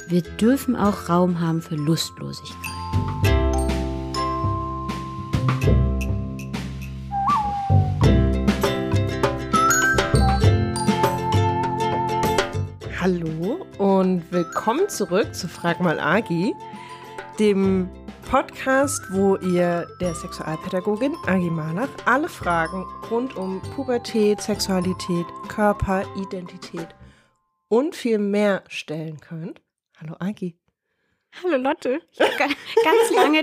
wir dürfen auch Raum haben für Lustlosigkeit. Hallo und willkommen zurück zu Frag mal Agi, dem Podcast, wo ihr der Sexualpädagogin Agi Malach alle Fragen rund um Pubertät, Sexualität, Körper, Identität und viel mehr stellen könnt. Hallo Agi. Hallo Lotte. Ich habe ganz lange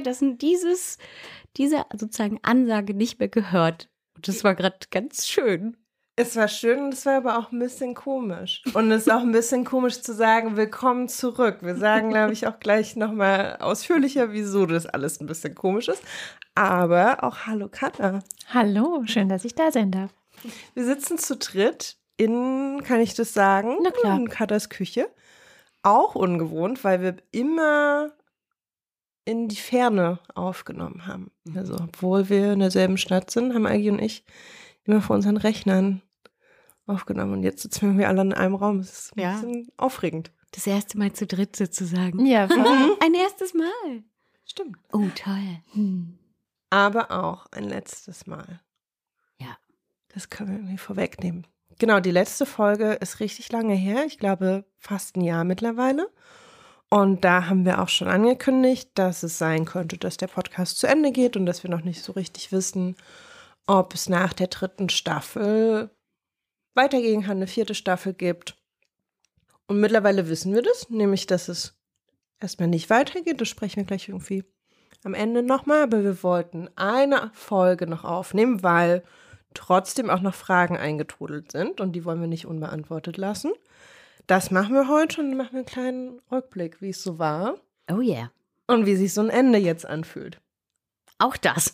diese sozusagen Ansage nicht mehr gehört. Und das war gerade ganz schön. Es war schön und es war aber auch ein bisschen komisch. Und es ist auch ein bisschen komisch zu sagen, willkommen zurück. Wir sagen, glaube ich, auch gleich nochmal ausführlicher, wieso das alles ein bisschen komisch ist. Aber auch hallo Katha. Hallo, schön, dass ich da sein darf. Wir sitzen zu dritt in, kann ich das sagen? Na klar. In Kathas Küche. Auch ungewohnt, weil wir immer in die Ferne aufgenommen haben. Also, obwohl wir in derselben Stadt sind, haben Agi und ich immer vor unseren Rechnern aufgenommen. Und jetzt sitzen wir alle in einem Raum. Das ist ein bisschen aufregend. Das erste Mal zu dritt sozusagen. Ja, voll. Ein erstes Mal. Stimmt. Oh, toll. Aber auch ein letztes Mal. Ja. Das können wir irgendwie vorwegnehmen. Genau, die letzte Folge ist richtig lange her. Ich glaube, fast ein Jahr mittlerweile. Und da haben wir auch schon angekündigt, dass es sein könnte, dass der Podcast zu Ende geht und dass wir noch nicht so richtig wissen, ob es nach der 3. Staffel weitergehen kann, eine 4. Staffel gibt. Und mittlerweile wissen wir das, nämlich, dass es erstmal nicht weitergeht. Das sprechen wir gleich irgendwie am Ende nochmal. Aber wir wollten eine Folge noch aufnehmen, weil trotzdem auch noch Fragen eingetrudelt sind. Und die wollen wir nicht unbeantwortet lassen. Das machen wir heute und machen wir einen kleinen Rückblick, wie es so war. Oh yeah. Und wie sich so ein Ende jetzt anfühlt. Auch das.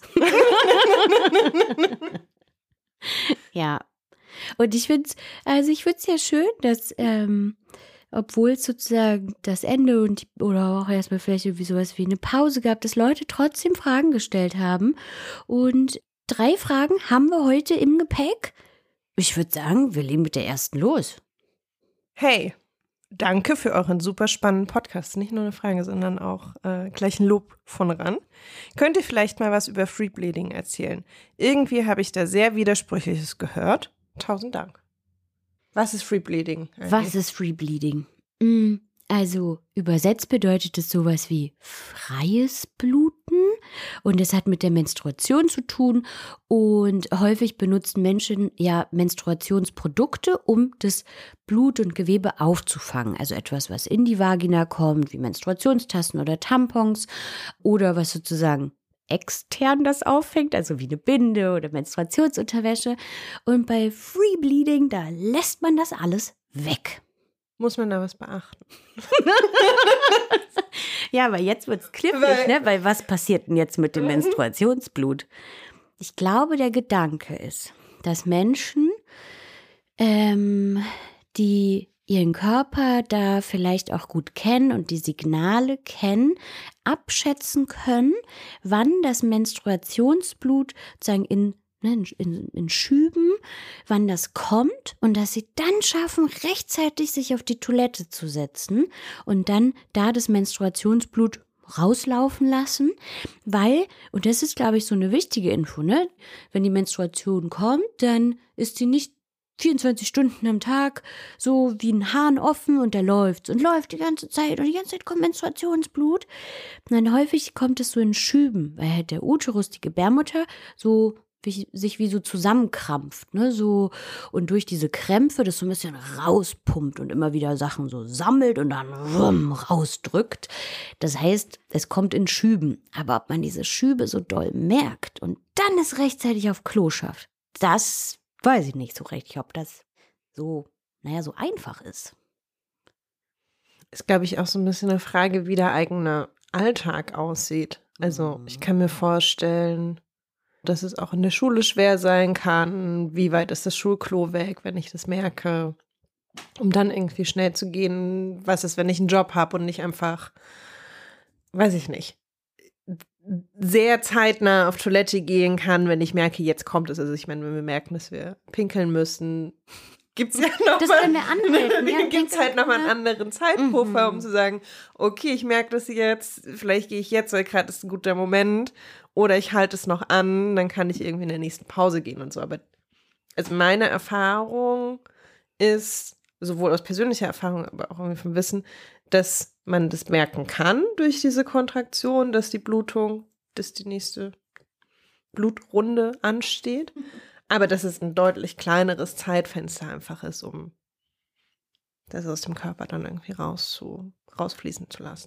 Ja. Und ich finde es ja schön, dass, obwohl es sozusagen das Ende oder auch erstmal vielleicht irgendwie sowas wie eine Pause gab, dass Leute trotzdem Fragen gestellt haben. Und 3 Fragen haben wir heute im Gepäck. Ich würde sagen, wir legen mit der ersten los. Hey, danke für euren super spannenden Podcast. Nicht nur eine Frage, sondern auch gleich ein Lob von ran. Könnt ihr vielleicht mal was über Free Bleeding erzählen? Irgendwie habe ich da sehr Widersprüchliches gehört. 1000 Dank. Was ist Free Bleeding? Was ist Free Bleeding? Also übersetzt bedeutet es sowas wie freies Bluten und es hat mit der Menstruation zu tun und häufig benutzen Menschen ja Menstruationsprodukte, um das Blut und Gewebe aufzufangen. Also etwas, was in die Vagina kommt, wie Menstruationstassen oder Tampons oder was sozusagen extern das auffängt, also wie eine Binde oder Menstruationsunterwäsche. Und bei Free Bleeding, da lässt man das alles weg. Muss man da was beachten? Ja, aber jetzt wird es knifflig, ne? Weil was passiert denn jetzt mit dem Menstruationsblut? Ich glaube, der Gedanke ist, dass Menschen, die ihren Körper da vielleicht auch gut kennen und die Signale kennen, abschätzen können, wann das Menstruationsblut sozusagen in Schüben, wann das kommt und dass sie dann schaffen, rechtzeitig sich auf die Toilette zu setzen und dann da das Menstruationsblut rauslaufen lassen, weil, und das ist, glaube ich, so eine wichtige Info, ne? Wenn die Menstruation kommt, dann ist sie nicht 24 Stunden am Tag so wie ein Hahn offen und der läuft und läuft die ganze Zeit und die ganze Zeit kommt Menstruationsblut. Und dann häufig kommt es so in Schüben, weil halt der Uterus, die Gebärmutter, so sich wie so zusammenkrampft, ne, so, und durch diese Krämpfe das so ein bisschen rauspumpt und immer wieder Sachen so sammelt und dann rausdrückt. Das heißt, es kommt in Schüben, aber ob man diese Schübe so doll merkt und dann es rechtzeitig auf Klo schafft, das weiß ich nicht so richtig, ob das so, so einfach ist. Ist, glaube ich, auch so ein bisschen eine Frage, wie der eigene Alltag aussieht. Also ich kann mir vorstellen, dass es auch in der Schule schwer sein kann. Wie weit ist das Schulklo weg, wenn ich das merke? Um dann irgendwie schnell zu gehen, was ist, wenn ich einen Job habe und nicht einfach, weiß ich nicht, sehr zeitnah auf Toilette gehen kann, wenn ich merke, jetzt kommt es. Also ich meine, wenn wir merken, dass wir pinkeln müssen, gibt es ja noch das können wir anmelden. Ja, gibt es halt nochmal einen anderen Zeitpuffer, um zu sagen, okay, ich merke das jetzt, vielleicht gehe ich jetzt, weil gerade ist ein guter Moment, oder ich halte es noch an, dann kann ich irgendwie in der nächsten Pause gehen und so. Aber also meine Erfahrung ist, sowohl aus persönlicher Erfahrung, aber auch irgendwie vom Wissen, dass man das merken kann durch diese Kontraktion, dass die nächste Blutrunde ansteht. Aber dass es ein deutlich kleineres Zeitfenster einfach ist, um das aus dem Körper dann irgendwie rausfließen zu lassen.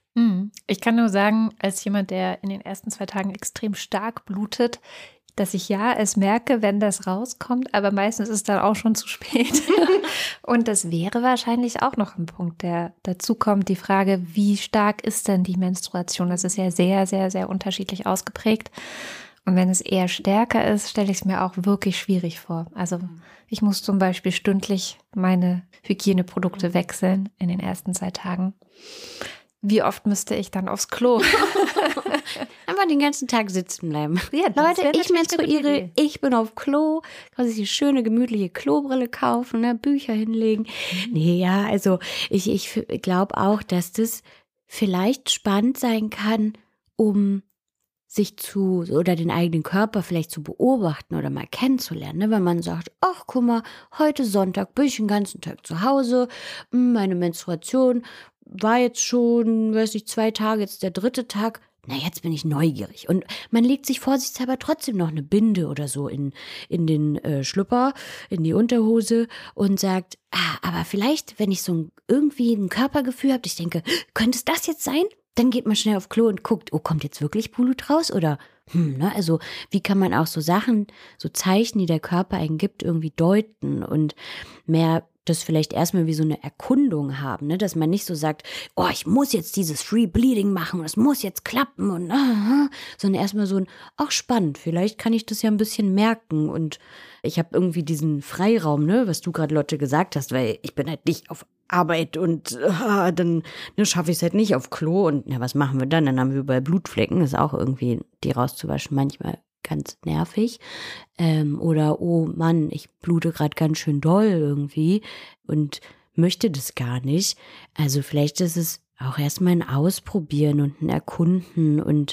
Ich kann nur sagen, als jemand, der in den ersten 2 Tagen extrem stark blutet, dass ich es merke, wenn das rauskommt, aber meistens ist es dann auch schon zu spät. Und das wäre wahrscheinlich auch noch ein Punkt, der dazu kommt, die Frage, wie stark ist denn die Menstruation? Das ist ja sehr, sehr, sehr unterschiedlich ausgeprägt. Und wenn es eher stärker ist, stelle ich es mir auch wirklich schwierig vor. Also ich muss zum Beispiel stündlich meine Hygieneprodukte wechseln in den ersten 2 Tagen. Wie oft müsste ich dann aufs Klo? Einfach den ganzen Tag sitzen bleiben. Ja, Leute, ich menstruiere, ich bin auf Klo, kann sich die schöne, gemütliche Klobrille kaufen, ne, Bücher hinlegen. Nee, ja, also ich glaube auch, dass das vielleicht spannend sein kann, um sich oder den eigenen Körper vielleicht zu beobachten oder mal kennenzulernen, ne? Wenn man sagt, ach guck mal, heute Sonntag bin ich den ganzen Tag zu Hause, meine Menstruation war jetzt schon, 2 Tage, jetzt der 3. Tag, na jetzt bin ich neugierig. Und man legt sich vorsichtshalber trotzdem noch eine Binde oder so in den Schlüpper, in die Unterhose und sagt, aber vielleicht, wenn ich so irgendwie ein Körpergefühl habe, ich denke, könnte es das jetzt sein? Dann geht man schnell auf Klo und guckt, kommt jetzt wirklich Blut raus oder, ne? Also wie kann man auch so Sachen, so Zeichen, die der Körper einen gibt, irgendwie deuten und mehr das vielleicht erstmal wie so eine Erkundung haben, ne? Dass man nicht so sagt, ich muss jetzt dieses Free Bleeding machen und es muss jetzt klappen und sondern erstmal so ein, spannend, vielleicht kann ich das ja ein bisschen merken und ich habe irgendwie diesen Freiraum, ne, was du gerade, Lotte, gesagt hast, weil ich bin halt nicht auf Arbeit und dann schaffe ich es halt nicht auf Klo und was machen wir dann? Dann haben wir überall Blutflecken, ist auch irgendwie, die rauszuwaschen manchmal ganz nervig. Oder, oh Mann, ich blute gerade ganz schön doll irgendwie und möchte das gar nicht. Also vielleicht ist es auch erstmal ein Ausprobieren und ein Erkunden und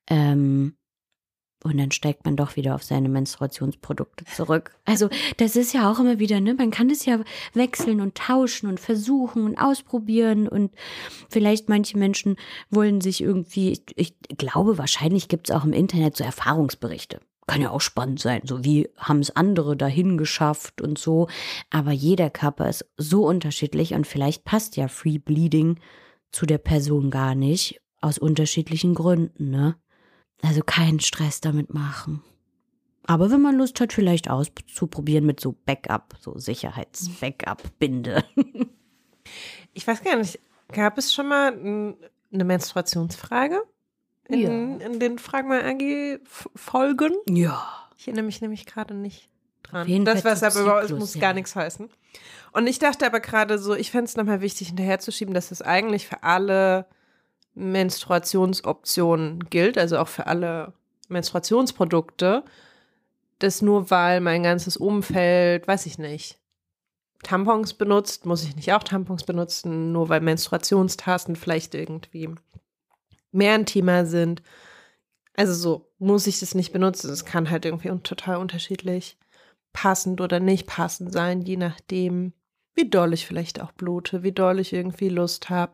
dann steigt man doch wieder auf seine Menstruationsprodukte zurück. Also das ist ja auch immer wieder, ne? Man kann das ja wechseln und tauschen und versuchen und ausprobieren und vielleicht manche Menschen wollen sich irgendwie, ich glaube, wahrscheinlich gibt es auch im Internet so Erfahrungsberichte. Kann ja auch spannend sein, so wie haben es andere dahin geschafft und so. Aber jeder Körper ist so unterschiedlich und vielleicht passt ja Free Bleeding zu der Person gar nicht, aus unterschiedlichen Gründen, ne? Also keinen Stress damit machen. Aber wenn man Lust hat, vielleicht auszuprobieren mit so Backup, so Sicherheits-Backup-Binde. Ich weiß gar nicht, gab es schon mal eine Menstruationsfrage in den Fragen mal AG-Folgen? Ja. Ich erinnere mich nämlich gerade nicht dran. Das, was aber bei uns muss gar nichts heißen. Und ich dachte aber gerade so, ich fände es nochmal wichtig, hinterherzuschieben, dass es eigentlich für alle Menstruationsoptionen gilt, also auch für alle Menstruationsprodukte, dass nur weil mein ganzes Umfeld, weiß ich nicht, Tampons benutzt, muss ich nicht auch Tampons benutzen, nur weil Menstruationstasten vielleicht irgendwie mehr ein Thema sind. Also so muss ich das nicht benutzen. Es kann halt irgendwie total unterschiedlich passend oder nicht passend sein, je nachdem, wie doll ich vielleicht auch blute, wie doll ich irgendwie Lust habe,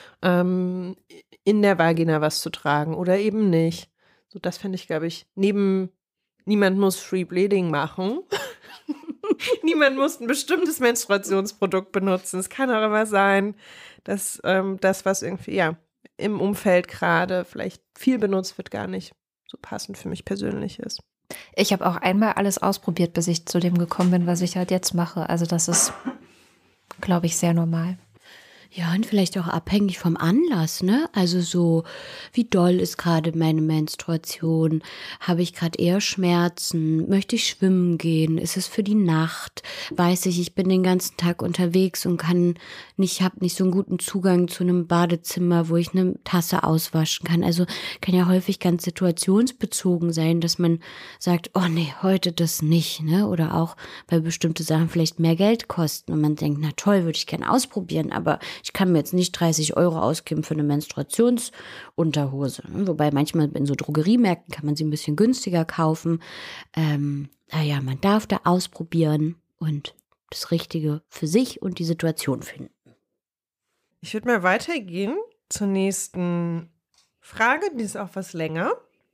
in der Vagina was zu tragen oder eben nicht. So, das finde ich, glaube ich, niemand muss Free Bleeding machen. Niemand muss ein bestimmtes Menstruationsprodukt benutzen. Es kann auch immer sein, dass das, was irgendwie, im Umfeld gerade vielleicht viel benutzt wird, gar nicht so passend für mich persönlich ist. Ich habe auch einmal alles ausprobiert, bis ich zu dem gekommen bin, was ich halt jetzt mache. Also das ist, glaube ich, sehr normal. Ja, und vielleicht auch abhängig vom Anlass, ne? Also so, wie doll ist gerade meine Menstruation? Habe ich gerade eher Schmerzen? Möchte ich schwimmen gehen? Ist es für die Nacht? Weiß ich bin den ganzen Tag unterwegs und habe nicht so einen guten Zugang zu einem Badezimmer, wo ich eine Tasse auswaschen kann. Also kann ja häufig ganz situationsbezogen sein, dass man sagt, oh nee, heute das nicht, ne? Oder auch, weil bestimmte Sachen vielleicht mehr Geld kosten und man denkt, na toll, würde ich gerne ausprobieren, aber ich kann mir jetzt nicht 30 € ausgeben für eine Menstruationsunterhose. Wobei manchmal in so Drogeriemärkten kann man sie ein bisschen günstiger kaufen. Naja, man darf da ausprobieren und das Richtige für sich und die Situation finden. Ich würde mal weitergehen zur nächsten Frage, die ist auch was länger.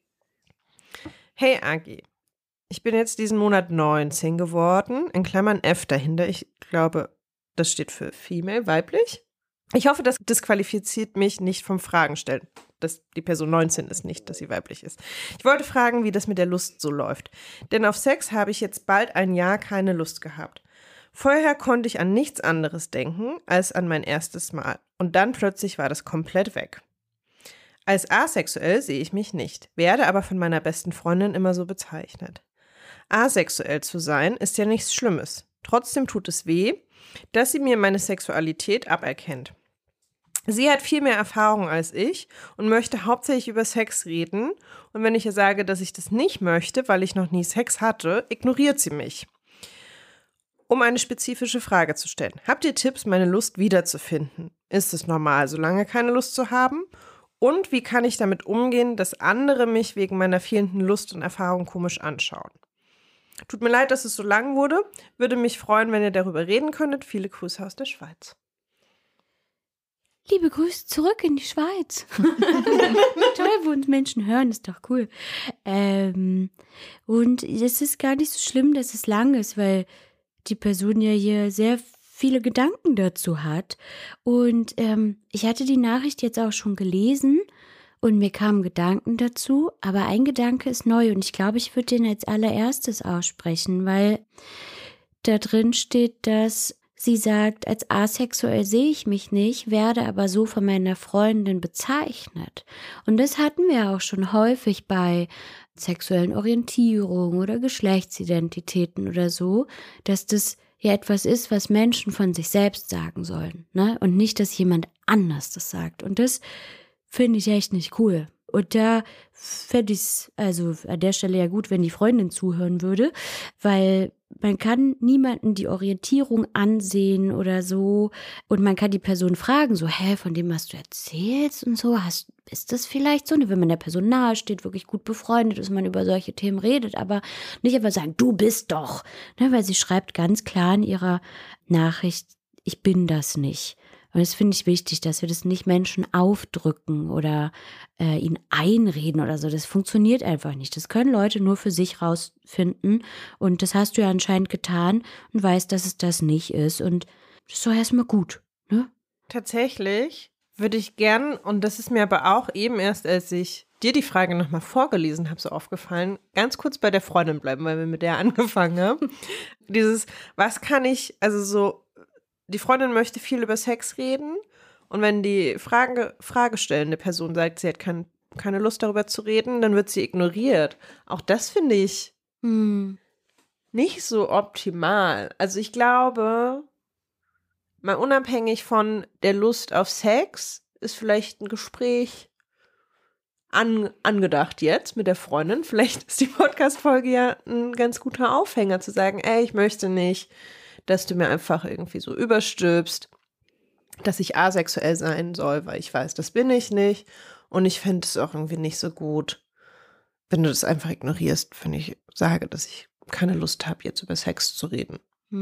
Hey Agi, ich bin jetzt diesen Monat 19 geworden, in Klammern F dahinter. Ich glaube, das steht für Female, weiblich. Ich hoffe, das disqualifiziert mich nicht vom Fragen stellen, dass die Person 19 ist, nicht, dass sie weiblich ist. Ich wollte fragen, wie das mit der Lust so läuft. Denn auf Sex habe ich jetzt bald ein Jahr keine Lust gehabt. Vorher konnte ich an nichts anderes denken als an mein erstes Mal. Und dann plötzlich war das komplett weg. Als asexuell sehe ich mich nicht, werde aber von meiner besten Freundin immer so bezeichnet. Asexuell zu sein ist ja nichts Schlimmes. Trotzdem tut es weh, dass sie mir meine Sexualität aberkennt. Sie hat viel mehr Erfahrung als ich und möchte hauptsächlich über Sex reden. Und wenn ich ihr sage, dass ich das nicht möchte, weil ich noch nie Sex hatte, ignoriert sie mich. Um eine spezifische Frage zu stellen. Habt ihr Tipps, meine Lust wiederzufinden? Ist es normal, so lange keine Lust zu haben? Und wie kann ich damit umgehen, dass andere mich wegen meiner fehlenden Lust und Erfahrung komisch anschauen? Tut mir leid, dass es so lang wurde. Würde mich freuen, wenn ihr darüber reden könntet. Viele Grüße aus der Schweiz. Liebe Grüße zurück in die Schweiz. Toll, wo uns Menschen hören, ist doch cool. Und es ist gar nicht so schlimm, dass es lang ist, weil die Person ja hier sehr viele Gedanken dazu hat. Und ich hatte die Nachricht jetzt auch schon gelesen und mir kamen Gedanken dazu, aber ein Gedanke ist neu und ich glaube, ich würde den als allererstes aussprechen, weil da drin steht, dass sie sagt, als asexuell sehe ich mich nicht, werde aber so von meiner Freundin bezeichnet. Und das hatten wir auch schon häufig bei sexuellen Orientierungen oder Geschlechtsidentitäten oder so, dass das ja etwas ist, was Menschen von sich selbst sagen sollen, ne? Und nicht, dass jemand anders das sagt. Und das finde ich echt nicht cool. Und da fände ich es also an der Stelle ja gut, wenn die Freundin zuhören würde, weil man kann niemanden die Orientierung ansehen oder so und man kann die Person fragen, so, von dem, was du erzählst und so, ist das vielleicht so? Wenn man der Person nahe steht, wirklich gut befreundet ist, man über solche Themen redet, aber nicht einfach sagen, du bist doch, ne, weil sie schreibt ganz klar in ihrer Nachricht, ich bin das nicht. Und das finde ich wichtig, dass wir das nicht Menschen aufdrücken oder ihnen einreden oder so. Das funktioniert einfach nicht. Das können Leute nur für sich rausfinden. Und das hast du ja anscheinend getan und weißt, dass es das nicht ist. Und das ist doch erstmal gut, ne? Tatsächlich würde ich gern, und das ist mir aber auch eben erst, als ich dir die Frage nochmal vorgelesen habe, so aufgefallen, ganz kurz bei der Freundin bleiben, weil wir mit der angefangen haben. Was kann ich, also so, die Freundin möchte viel über Sex reden und wenn die fragestellende Person sagt, sie hat keine Lust darüber zu reden, dann wird sie ignoriert. Auch das finde ich nicht so optimal. Also ich glaube, mal unabhängig von der Lust auf Sex ist vielleicht ein Gespräch angedacht jetzt mit der Freundin. Vielleicht ist die Podcast-Folge ja ein ganz guter Aufhänger zu sagen, ich möchte nicht, dass du mir einfach irgendwie so überstülpst, dass ich asexuell sein soll, weil ich weiß, das bin ich nicht. Und ich fände es auch irgendwie nicht so gut, wenn du das einfach ignorierst, wenn ich sage, dass ich keine Lust habe, jetzt über Sex zu reden.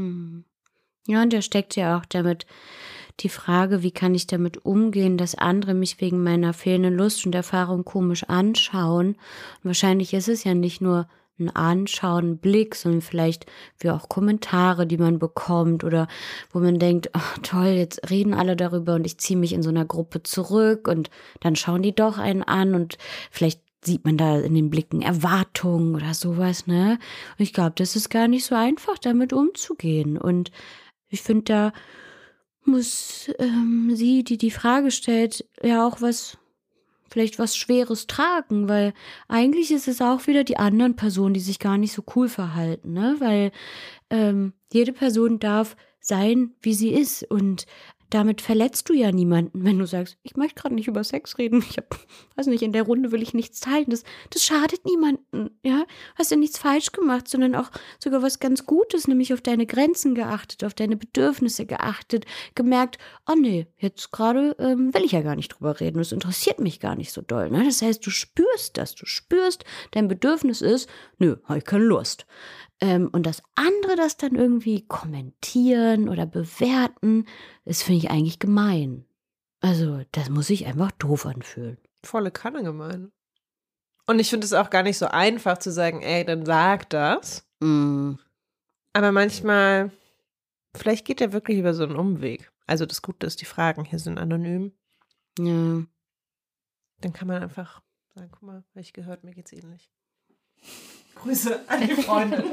Ja, und da steckt ja auch damit die Frage, wie kann ich damit umgehen, dass andere mich wegen meiner fehlenden Lust und Erfahrung komisch anschauen. Und wahrscheinlich ist es ja nicht nur ein Anschauen, ein Blick, sondern vielleicht wie auch Kommentare, die man bekommt oder wo man denkt, oh, toll, jetzt reden alle darüber und ich ziehe mich in so einer Gruppe zurück und dann schauen die doch einen an und vielleicht sieht man da in den Blicken Erwartungen oder sowas, ne? Und ich glaube, das ist gar nicht so einfach, damit umzugehen und ich finde, da muss sie, die Frage stellt, ja auch vielleicht was Schweres tragen, weil eigentlich ist es auch wieder die anderen Personen, die sich gar nicht so cool verhalten, ne? Weil jede Person darf sein, wie sie ist, und damit verletzt du ja niemanden, wenn du sagst, ich möchte gerade nicht über Sex reden, weiß nicht, in der Runde will ich nichts teilen, das schadet niemanden, ja, hast ja nichts falsch gemacht, sondern auch sogar was ganz Gutes, nämlich auf deine Grenzen geachtet, auf deine Bedürfnisse geachtet, gemerkt, oh nee, jetzt gerade will ich ja gar nicht drüber reden, das interessiert mich gar nicht so doll, ne? Das heißt, du spürst, dein Bedürfnis ist, nö, habe ich keine Lust. Und das andere, das dann irgendwie kommentieren oder bewerten, das finde ich eigentlich gemein. Also, das muss sich einfach doof anfühlen. Volle Kanne gemein. Und ich finde es auch gar nicht so einfach zu sagen, ey, dann sag das. Aber manchmal, vielleicht geht der wirklich über so einen Umweg. Also das Gute ist, die Fragen hier sind anonym. Ja. Dann kann man einfach sagen, guck mal, habe ich gehört, mir geht's ähnlich. Grüße an die Freundin.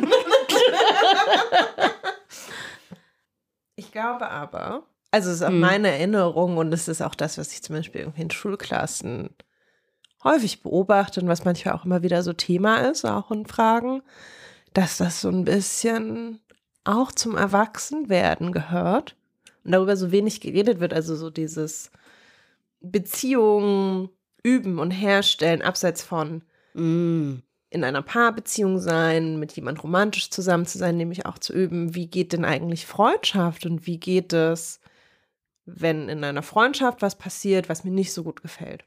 Ich glaube aber, also es ist auch meine Erinnerung und es ist auch das, was ich zum Beispiel irgendwie in Schulklassen häufig beobachte und was manchmal auch immer wieder so Thema ist, auch in Fragen, dass das so ein bisschen auch zum Erwachsenwerden gehört und darüber so wenig geredet wird, also so dieses Beziehungen üben und herstellen, abseits von in einer Paarbeziehung sein, mit jemand romantisch zusammen zu sein, nämlich auch zu üben, wie geht denn eigentlich Freundschaft und wie geht es, wenn in einer Freundschaft was passiert, was mir nicht so gut gefällt.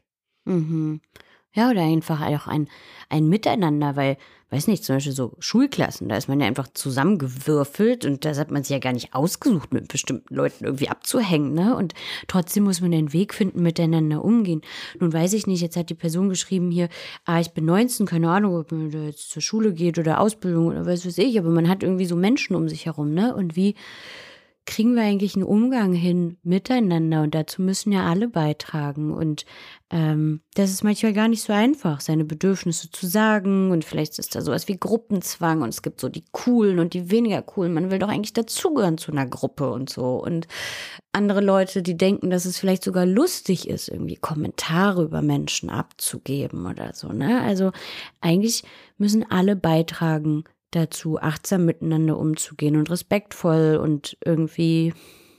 Ja, oder einfach auch ein Miteinander, weil, weiß nicht, zum Beispiel so Schulklassen, da ist man ja einfach zusammengewürfelt und das hat man sich ja gar nicht ausgesucht, mit bestimmten Leuten irgendwie abzuhängen, ne? Und trotzdem muss man den Weg finden, miteinander umgehen. Nun weiß ich nicht, jetzt hat die Person geschrieben hier, ich bin 19, keine Ahnung, ob man da jetzt zur Schule geht oder Ausbildung oder was weiß ich, aber man hat irgendwie so Menschen um sich herum, ne? Und wie kriegen wir eigentlich einen Umgang hin miteinander? Und dazu müssen ja alle beitragen. Und das ist manchmal gar nicht so einfach, seine Bedürfnisse zu sagen. Und vielleicht ist da sowas wie Gruppenzwang und es gibt so die Coolen und die weniger Coolen. Man will doch eigentlich dazugehören zu einer Gruppe und so. Und andere Leute, die denken, dass es vielleicht sogar lustig ist, irgendwie Kommentare über Menschen abzugeben oder so, ne? Also eigentlich müssen alle beitragen dazu, achtsam miteinander umzugehen und respektvoll und irgendwie,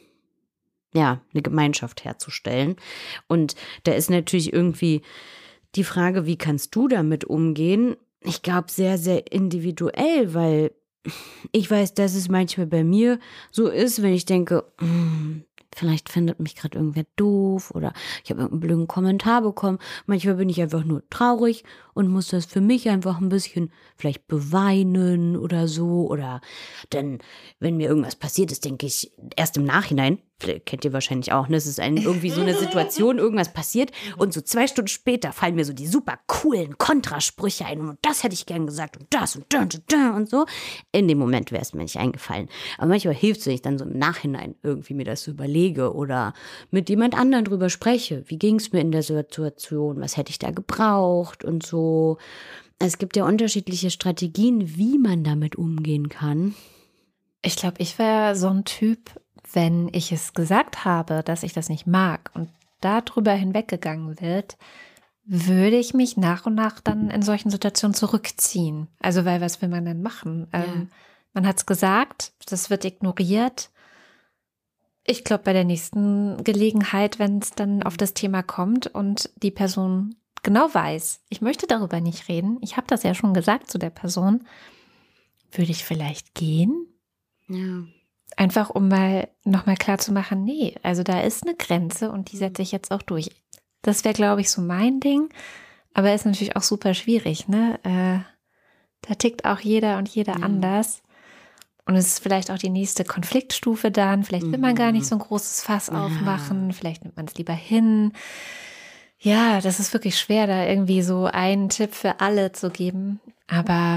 ja, eine Gemeinschaft herzustellen. Und da ist natürlich irgendwie die Frage, wie kannst du damit umgehen? Ich glaube, sehr, sehr individuell, weil ich weiß, dass es manchmal bei mir so ist, wenn ich denke, vielleicht findet mich gerade irgendwer doof oder ich habe irgendeinen blöden Kommentar bekommen. Manchmal bin ich einfach nur traurig und muss das für mich einfach ein bisschen vielleicht beweinen oder so. Oder denn, wenn mir irgendwas passiert ist, denke ich erst im Nachhinein, kennt ihr wahrscheinlich auch, ne? Es ist irgendwie so eine Situation, irgendwas passiert und so 2 Stunden später fallen mir so die super coolen Kontrasprüche ein und das hätte ich gern gesagt und das und da und so. In dem Moment wäre es mir nicht eingefallen. Aber manchmal hilft es, wenn ich dann so im Nachhinein irgendwie mir das so überlege oder mit jemand anderem drüber spreche. Wie ging es mir in der Situation? Was hätte ich da gebraucht und so. Es gibt ja unterschiedliche Strategien, wie man damit umgehen kann. Ich glaube, ich wäre so ein Typ, wenn ich es gesagt habe, dass ich das nicht mag und darüber hinweggegangen wird, würde ich mich nach und nach dann in solchen Situationen zurückziehen. Also, weil was will man denn machen? Ja. Man hat es gesagt, das wird ignoriert. Ich glaube, bei der nächsten Gelegenheit, wenn es dann auf das Thema kommt und die Person genau weiß, ich möchte darüber nicht reden, ich habe das ja schon gesagt zu der Person, würde ich vielleicht gehen? Ja. Einfach um mal nochmal klar zu machen, nee, also da ist eine Grenze und die setze ich jetzt auch durch. Das wäre, glaube ich, so mein Ding, aber ist natürlich auch super schwierig, ne? Da tickt auch jeder und jeder anders. Und es ist vielleicht auch die nächste Konfliktstufe dann. Vielleicht will man gar nicht so ein großes Fass aufmachen. Vielleicht nimmt man es lieber hin. Ja, das ist wirklich schwer, da irgendwie so einen Tipp für alle zu geben. Aber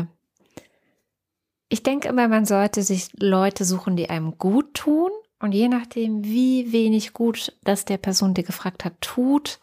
ich denke immer, man sollte sich Leute suchen, die einem gut tun. Und je nachdem, wie wenig gut das der Person, die gefragt hat, tut,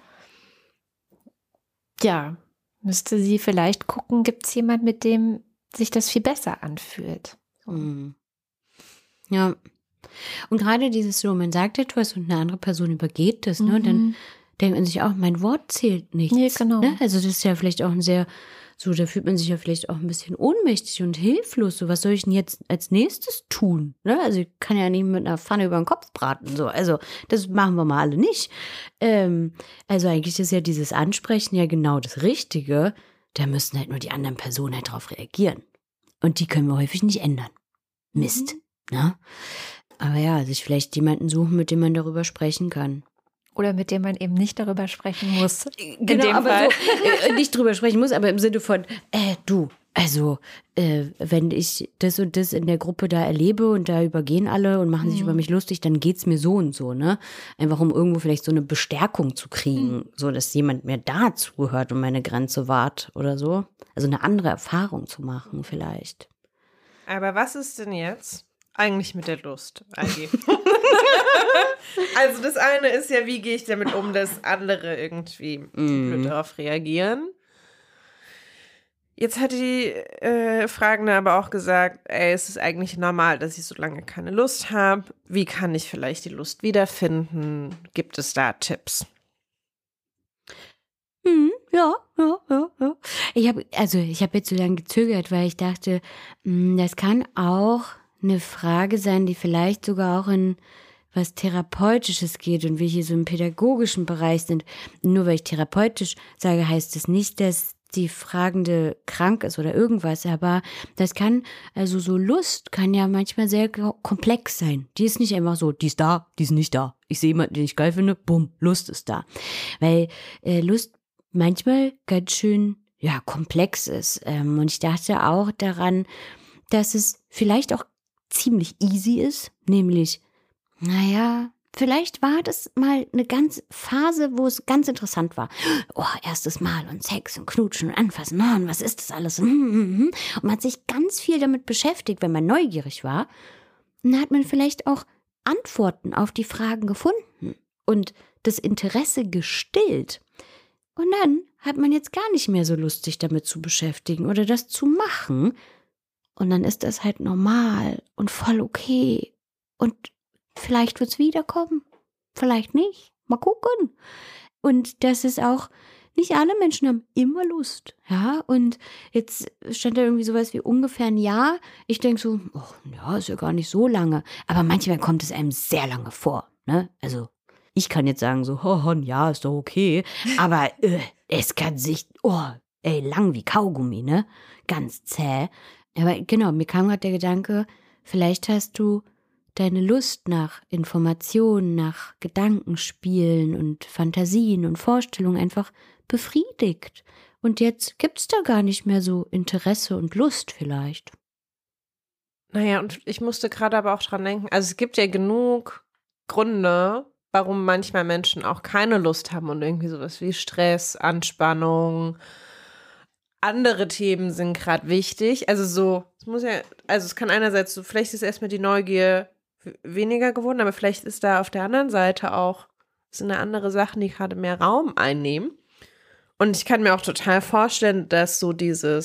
ja, müsste sie vielleicht gucken, gibt es jemand, mit dem sich das viel besser anfühlt. Ja, Und gerade dieses so, man sagt etwas und eine andere Person übergeht das, ne? Und dann denkt man sich auch, mein Wort zählt nichts. Ja, genau. Ne? Also das ist ja vielleicht auch ein sehr, so, da fühlt man sich ja vielleicht auch ein bisschen ohnmächtig und hilflos. So, was soll ich denn jetzt als nächstes tun? Ne? Also ich kann ja nicht mit einer Pfanne über den Kopf braten. So. Also das machen wir mal alle nicht. Also eigentlich ist ja dieses Ansprechen ja genau das Richtige. Da müssen halt nur die anderen Personen halt drauf reagieren. Und die können wir häufig nicht ändern. Mist. Ne? Aber ja, sich vielleicht jemanden suchen, mit dem man darüber sprechen kann. Oder mit dem man eben nicht darüber sprechen muss. Genau, in dem Fall. So, nicht drüber sprechen muss, aber im Sinne von, du, also, wenn ich das und das in der Gruppe da erlebe und da übergehen alle und machen sich über mich lustig, dann geht's mir so und so, ne? Einfach um irgendwo vielleicht so eine Bestärkung zu kriegen, so dass jemand mir da zuhört und meine Grenze wahrt oder so. Also eine andere Erfahrung zu machen vielleicht. Aber was ist denn jetzt eigentlich mit der Lust, Agi? Also das eine ist ja, wie gehe ich damit um, dass andere irgendwie blöd darauf reagieren. Jetzt hat die Fragende aber auch gesagt, es ist eigentlich normal, dass ich so lange keine Lust habe. Wie kann ich vielleicht die Lust wiederfinden? Gibt es da Tipps? Ja. Ich habe jetzt so lange gezögert, weil ich dachte, das kann auch eine Frage sein, die vielleicht sogar auch in was Therapeutisches geht und wir hier so im pädagogischen Bereich sind. Nur weil ich therapeutisch sage, heißt es nicht, dass die Fragende krank ist oder irgendwas, aber das kann, also so Lust kann ja manchmal sehr komplex sein. Die ist nicht einfach so, die ist da, die ist nicht da. Ich sehe jemanden, den ich geil finde, bumm, Lust ist da. Weil Lust manchmal ganz schön, ja, komplex ist. Und ich dachte auch daran, dass es vielleicht auch ziemlich easy ist, nämlich, naja, vielleicht war das mal eine ganze Phase, wo es ganz interessant war. Oh, erstes Mal und Sex und Knutschen und Anfassen. Oh, und was ist das alles? Und man hat sich ganz viel damit beschäftigt, wenn man neugierig war. Und dann hat man vielleicht auch Antworten auf die Fragen gefunden und das Interesse gestillt. Und dann hat man jetzt gar nicht mehr so Lust, sich damit zu beschäftigen oder das zu machen. Und dann ist das halt normal und voll okay. Und vielleicht wird es wiederkommen, vielleicht nicht. Mal gucken. Und das ist auch, nicht alle Menschen haben immer Lust. Ja, und jetzt stand da irgendwie sowas wie ungefähr ein Jahr. Ich denke so, oh, ja, ist ja gar nicht so lange. Aber manchmal kommt es einem sehr lange vor. Ne? Also ich kann jetzt sagen so, ein Jahr ist doch okay. Aber es kann sich, lang wie Kaugummi, ne? Ganz zäh. Aber genau, mir kam gerade der Gedanke, vielleicht hast du deine Lust nach Informationen, nach Gedankenspielen und Fantasien und Vorstellungen einfach befriedigt. Und jetzt gibt's da gar nicht mehr so Interesse und Lust vielleicht. Naja, und ich musste gerade aber auch dran denken, also es gibt ja genug Gründe, warum manchmal Menschen auch keine Lust haben und irgendwie sowas wie Stress, Anspannung, andere Themen sind gerade wichtig. Also so, es kann einerseits so, vielleicht ist erstmal die Neugier weniger geworden, aber vielleicht ist da auf der anderen Seite auch, sind da andere Sachen, die gerade mehr Raum einnehmen. Und ich kann mir auch total vorstellen, dass so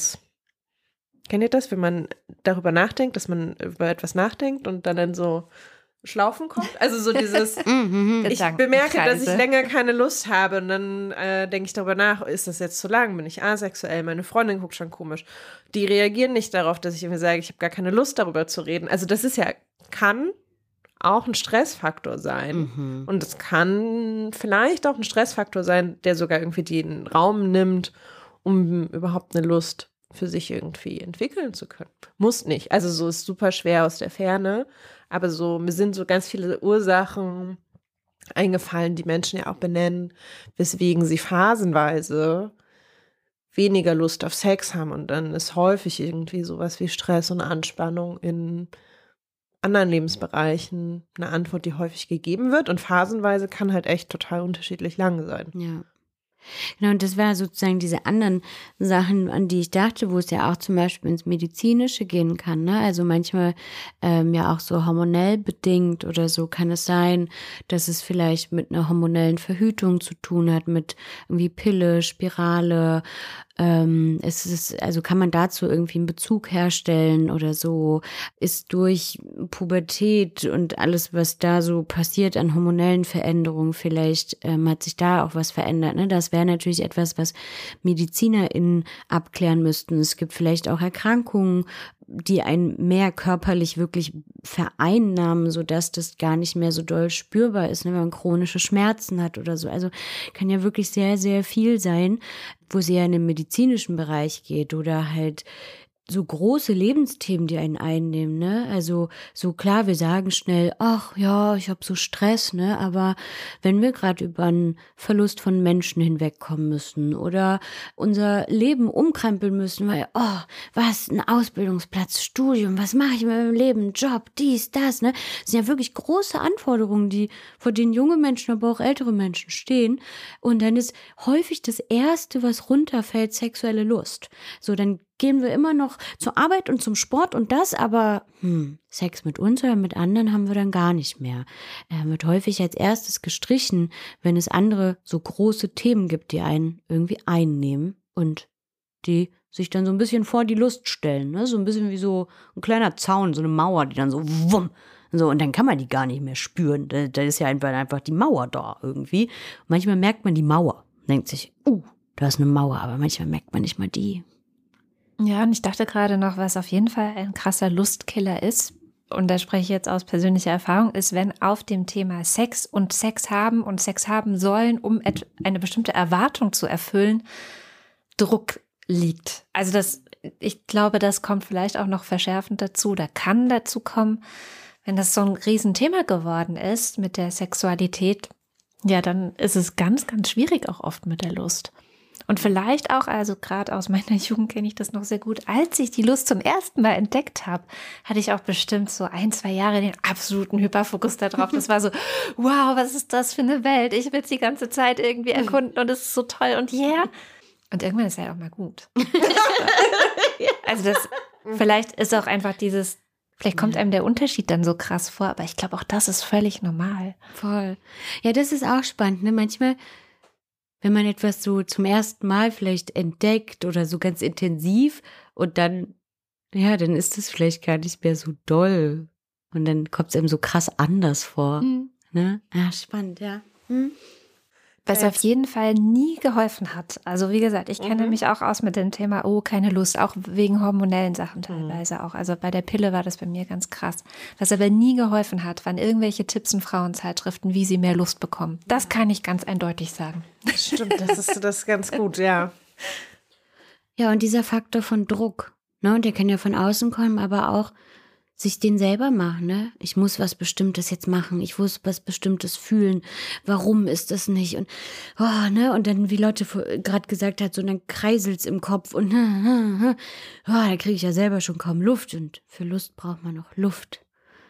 kennt ihr das, wenn man darüber nachdenkt, dass man über etwas nachdenkt und dann so Schlaufen kommt? Also so dieses, ich bemerke, dass ich länger keine Lust habe und dann denke ich darüber nach, ist das jetzt zu lang, bin ich asexuell, meine Freundin guckt schon komisch. Die reagieren nicht darauf, dass ich irgendwie sage, ich habe gar keine Lust darüber zu reden. Also das kann auch ein Stressfaktor sein. Und es kann vielleicht auch ein Stressfaktor sein, der sogar irgendwie den Raum nimmt, um überhaupt eine Lust für sich irgendwie entwickeln zu können. Muss nicht. Also so ist super schwer aus der Ferne. Aber so, mir sind so ganz viele Ursachen eingefallen, die Menschen ja auch benennen, weswegen sie phasenweise weniger Lust auf Sex haben. Und dann ist häufig irgendwie sowas wie Stress und Anspannung in anderen Lebensbereichen eine Antwort, die häufig gegeben wird. Und phasenweise kann halt echt total unterschiedlich lang sein. Ja. Genau, und das war sozusagen diese anderen Sachen, an die ich dachte, wo es ja auch zum Beispiel ins Medizinische gehen kann, ne? Also manchmal ja auch so hormonell bedingt oder so kann es sein, dass es vielleicht mit einer hormonellen Verhütung zu tun hat, mit irgendwie Pille, Spirale, Also kann man dazu irgendwie einen Bezug herstellen oder so? Ist durch Pubertät und alles, was da so passiert an hormonellen Veränderungen, vielleicht hat sich da auch was verändert, ne? Das wäre natürlich etwas, was MedizinerInnen abklären müssten. Es gibt vielleicht auch Erkrankungen, die einen mehr körperlich wirklich vereinnahmen, sodass das gar nicht mehr so doll spürbar ist, ne, wenn man chronische Schmerzen hat oder so. Also kann ja wirklich sehr, sehr viel sein, wo es eher in den medizinischen Bereich geht oder halt so große Lebensthemen, die einen einnehmen, ne? Also so klar, wir sagen schnell, ach ja, ich habe so Stress, ne? Aber wenn wir gerade über einen Verlust von Menschen hinwegkommen müssen oder unser Leben umkrempeln müssen, weil, oh, was, ein Ausbildungsplatz, Studium, was mache ich mit meinem Leben, Job, dies, das, ne? Das sind ja wirklich große Anforderungen, vor denen junge Menschen, aber auch ältere Menschen stehen. Und dann ist häufig das Erste, was runterfällt, sexuelle Lust. So, dann gehen wir immer noch zur Arbeit und zum Sport und das, aber Sex mit uns oder mit anderen haben wir dann gar nicht mehr. Wird häufig als erstes gestrichen, wenn es andere so große Themen gibt, die einen irgendwie einnehmen und die sich dann so ein bisschen vor die Lust stellen, ne? So ein bisschen wie so ein kleiner Zaun, so eine Mauer, die dann so wumm, so, und dann kann man die gar nicht mehr spüren. Da ist ja einfach die Mauer da irgendwie. Und manchmal merkt man die Mauer, denkt sich, da ist eine Mauer, aber manchmal merkt man nicht mal die. Ja, und ich dachte gerade noch, was auf jeden Fall ein krasser Lustkiller ist, und da spreche ich jetzt aus persönlicher Erfahrung, ist, wenn auf dem Thema Sex und Sex haben und Sex haben sollen, um eine bestimmte Erwartung zu erfüllen, Druck liegt. Also ich glaube, das kommt vielleicht auch noch verschärfend dazu, oder kann dazu kommen, wenn das so ein Riesenthema geworden ist mit der Sexualität, ja, dann ist es ganz, ganz schwierig auch oft mit der Lust. Und vielleicht auch, also gerade aus meiner Jugend kenne ich das noch sehr gut, als ich die Lust zum ersten Mal entdeckt habe, hatte ich auch bestimmt so 1-2 Jahre den absoluten Hyperfokus da drauf. Das war so, wow, was ist das für eine Welt? Ich will es die ganze Zeit irgendwie erkunden und es ist so toll und yeah. Und irgendwann ist halt auch mal gut. Also vielleicht ist auch einfach vielleicht kommt einem der Unterschied dann so krass vor, aber ich glaube auch das ist völlig normal. Voll. Ja, das ist auch spannend, ne? Manchmal, wenn man etwas so zum ersten Mal vielleicht entdeckt oder so ganz intensiv und dann ist es vielleicht gar nicht mehr so doll. Und dann kommt es einem so krass anders vor. Ne? Ja, spannend, ja. Was auf jeden Fall nie geholfen hat. Also wie gesagt, ich kenne mich auch aus mit dem Thema, keine Lust, auch wegen hormonellen Sachen teilweise auch. Also bei der Pille war das bei mir ganz krass. Was aber nie geholfen hat, waren irgendwelche Tipps in Frauenzeitschriften, wie sie mehr Lust bekommen. Das kann ich ganz eindeutig sagen. Stimmt, das ist ganz gut, ja. Ja, und dieser Faktor von Druck, ne, der kann ja von außen kommen, aber auch sich den selber machen, ne? Ich muss was Bestimmtes jetzt machen, ich muss was Bestimmtes fühlen, warum ist das nicht? Und ne? Und dann, wie Lotte gerade gesagt hat, so dann kreiselt's im Kopf und da kriege ich ja selber schon kaum Luft und für Lust braucht man noch Luft.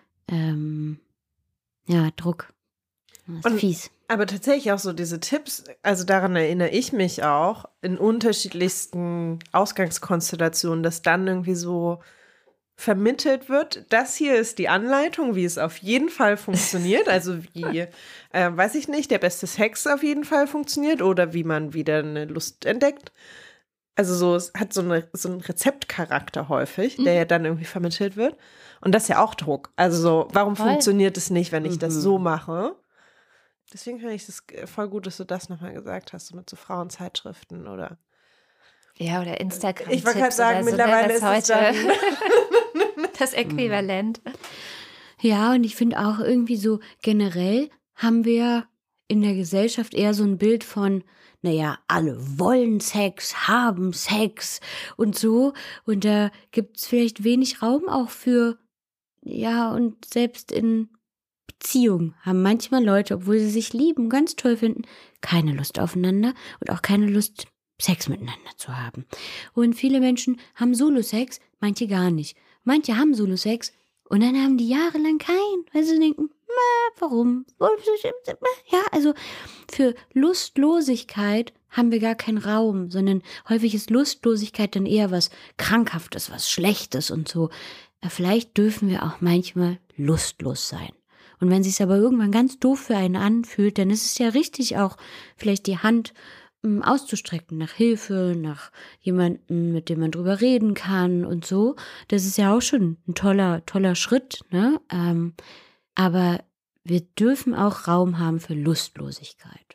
Druck. Das ist fies. Aber tatsächlich auch so diese Tipps, also daran erinnere ich mich auch, in unterschiedlichsten Ausgangskonstellationen, dass dann irgendwie so vermittelt wird, das hier ist die Anleitung, wie es auf jeden Fall funktioniert, also wie, weiß ich nicht, der beste Sex auf jeden Fall funktioniert oder wie man wieder eine Lust entdeckt. Also so, es hat so einen Rezeptcharakter häufig, der ja dann irgendwie vermittelt wird. Und das ist ja auch Druck. Also so, warum funktioniert es nicht, wenn ich das so mache? Deswegen finde ich das voll gut, dass du das nochmal gesagt hast, so mit so Frauenzeitschriften oder oder Instagram. Ich wollte gerade sagen, so, mittlerweile ist es dann das Äquivalent. Ja, und ich finde auch irgendwie so generell haben wir in der Gesellschaft eher so ein Bild von, alle wollen Sex, haben Sex und so. Und da gibt es vielleicht wenig Raum auch für, und selbst in Beziehungen haben manchmal Leute, obwohl sie sich lieben, ganz toll finden, keine Lust aufeinander und auch keine Lust, Sex miteinander zu haben. Und viele Menschen haben Solo-Sex, manche gar nicht. Manche haben Solo-Sex und dann haben die jahrelang keinen, weil sie denken, warum? Ja, also für Lustlosigkeit haben wir gar keinen Raum, sondern häufig ist Lustlosigkeit dann eher was Krankhaftes, was Schlechtes und so. Vielleicht dürfen wir auch manchmal lustlos sein. Und wenn es sich aber irgendwann ganz doof für einen anfühlt, dann ist es ja richtig auch, vielleicht die Hand auszustrecken nach Hilfe, nach jemandem, mit dem man drüber reden kann und so. Das ist ja auch schon ein toller Schritt, ne? Aber wir dürfen auch Raum haben für Lustlosigkeit.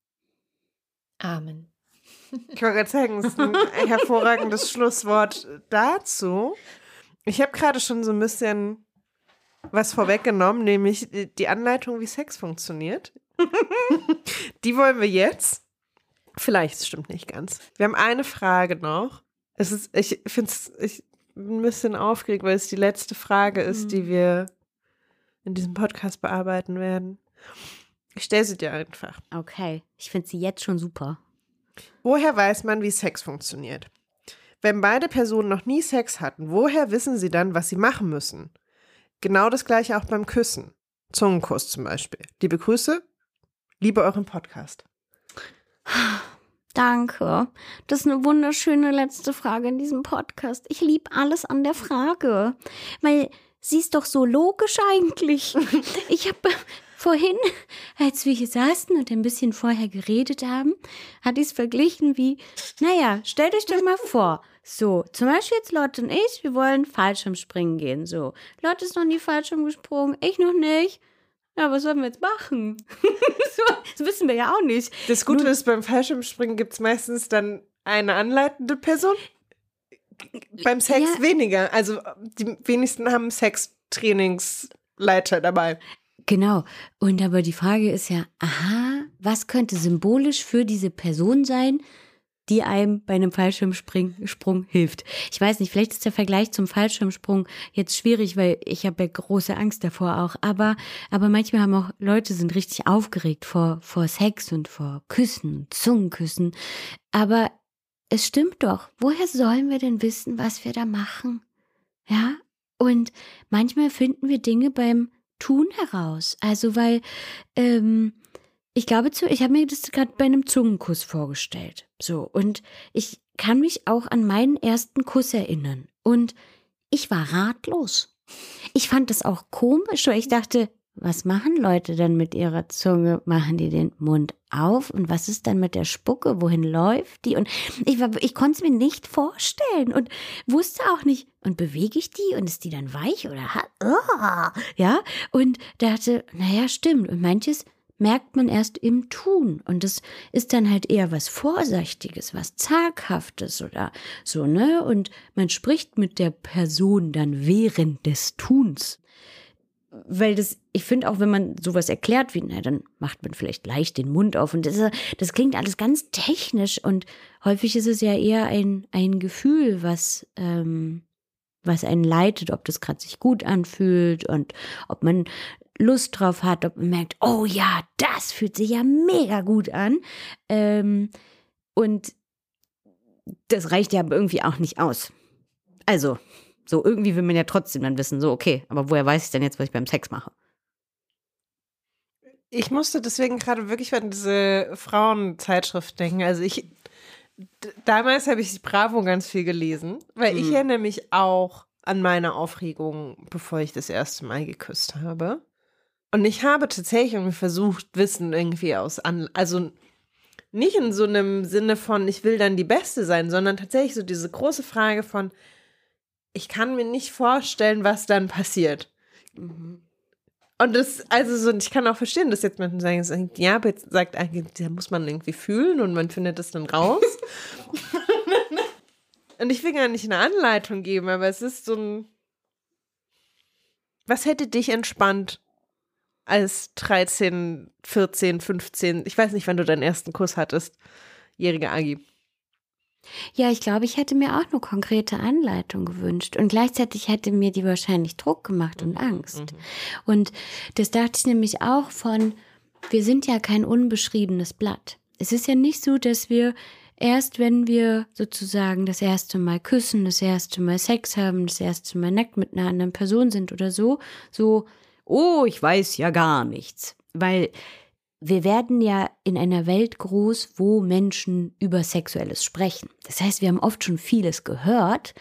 Amen. Ich wollte gerade sagen, das ist ein hervorragendes Schlusswort dazu. Ich habe gerade schon so ein bisschen was vorweggenommen, nämlich die Anleitung, wie Sex funktioniert. Die wollen wir jetzt. Vielleicht, es stimmt nicht ganz. Wir haben eine Frage noch. Ich bin ein bisschen aufgeregt, weil es die letzte Frage ist, die wir in diesem Podcast bearbeiten werden. Ich stelle sie dir einfach. Okay, ich finde sie jetzt schon super. Woher weiß man, wie Sex funktioniert? Wenn beide Personen noch nie Sex hatten, woher wissen sie dann, was sie machen müssen? Genau das Gleiche auch beim Küssen. Zungenkuss zum Beispiel. Liebe Grüße, liebe euren Podcast. Danke. Das ist eine wunderschöne letzte Frage in diesem Podcast. Ich liebe alles an der Frage, weil sie ist doch so logisch eigentlich. Ich habe vorhin, als wir hier saßen und ein bisschen vorher geredet haben, hatte ich es verglichen wie, naja, stellt euch doch mal vor, so, zum Beispiel jetzt Lotte und ich, wir wollen Fallschirmspringen gehen, so. Lotte ist noch nie Fallschirm gesprungen, ich noch nicht. Ja, was sollen wir jetzt machen? Das wissen wir ja auch nicht. Das Gute ist, beim Fallschirmspringen gibt es meistens dann eine anleitende Person. Beim Sex weniger. Also die wenigsten haben Sextrainingsleiter dabei. Genau. Und aber die Frage ist ja, was könnte symbolisch für diese Person sein, die einem bei einem Fallschirmsprung hilft? Ich weiß nicht, vielleicht ist der Vergleich zum Fallschirmsprung jetzt schwierig, weil ich habe ja große Angst davor auch. Aber manchmal haben auch Leute sind richtig aufgeregt vor Sex und vor Küssen, Zungenküssen. Aber es stimmt doch. Woher sollen wir denn wissen, was wir da machen? Ja? Und manchmal finden wir Dinge beim Tun heraus. Also weil ich glaube, ich habe mir das gerade bei einem Zungenkuss vorgestellt. So, und ich kann mich auch an meinen ersten Kuss erinnern. Und ich war ratlos. Ich fand das auch komisch, weil ich dachte, was machen Leute dann mit ihrer Zunge? Machen die den Mund auf? Und was ist dann mit der Spucke? Wohin läuft die? Und ich konnte es mir nicht vorstellen und wusste auch nicht, und bewege ich die? Und ist die dann weich oder hart? Ja, und dachte, naja, stimmt. Und manches merkt man erst im Tun. Und das ist dann halt eher was Vorsichtiges, was Zaghaftes oder so, ne? Und man spricht mit der Person dann während des Tuns. Weil ich finde auch, wenn man sowas erklärt wie, dann macht man vielleicht leicht den Mund auf. Und das klingt alles ganz technisch. Und häufig ist es ja eher ein Gefühl, was einen leitet, ob das gerade sich gut anfühlt und ob man Lust drauf hat, ob man merkt, oh ja, das fühlt sich ja mega gut an. Und das reicht ja irgendwie auch nicht aus. Also, so irgendwie will man ja trotzdem dann wissen, so okay, aber woher weiß ich denn jetzt, was ich beim Sex mache? Ich musste deswegen gerade wirklich an diese Frauenzeitschrift denken. Also damals habe ich Bravo ganz viel gelesen, weil ich erinnere mich auch an meine Aufregung, bevor ich das erste Mal geküsst habe. Und ich habe tatsächlich irgendwie versucht, Wissen irgendwie also nicht in so einem Sinne von, ich will dann die Beste sein, sondern tatsächlich so diese große Frage von, ich kann mir nicht vorstellen, was dann passiert. Und ich kann auch verstehen, dass jetzt Menschen sagen, ja, aber jetzt sagt eigentlich, da muss man irgendwie fühlen und man findet das dann raus. Und ich will gar nicht eine Anleitung geben, aber es ist so ein, was hätte dich entspannt als 13, 14, 15, ich weiß nicht, wann du deinen ersten Kuss hattest, jährige Agi? Ja, ich glaube, ich hätte mir auch eine konkrete Anleitung gewünscht. Und gleichzeitig hätte mir die wahrscheinlich Druck gemacht und Angst. Und das dachte ich nämlich auch wir sind ja kein unbeschriebenes Blatt. Es ist ja nicht so, dass wir erst, wenn wir sozusagen das erste Mal küssen, das erste Mal Sex haben, das erste Mal nackt mit einer anderen Person sind oder so, oh, ich weiß ja gar nichts. Weil wir werden ja in einer Welt groß, wo Menschen über Sexuelles sprechen. Das heißt, wir haben oft schon vieles gehört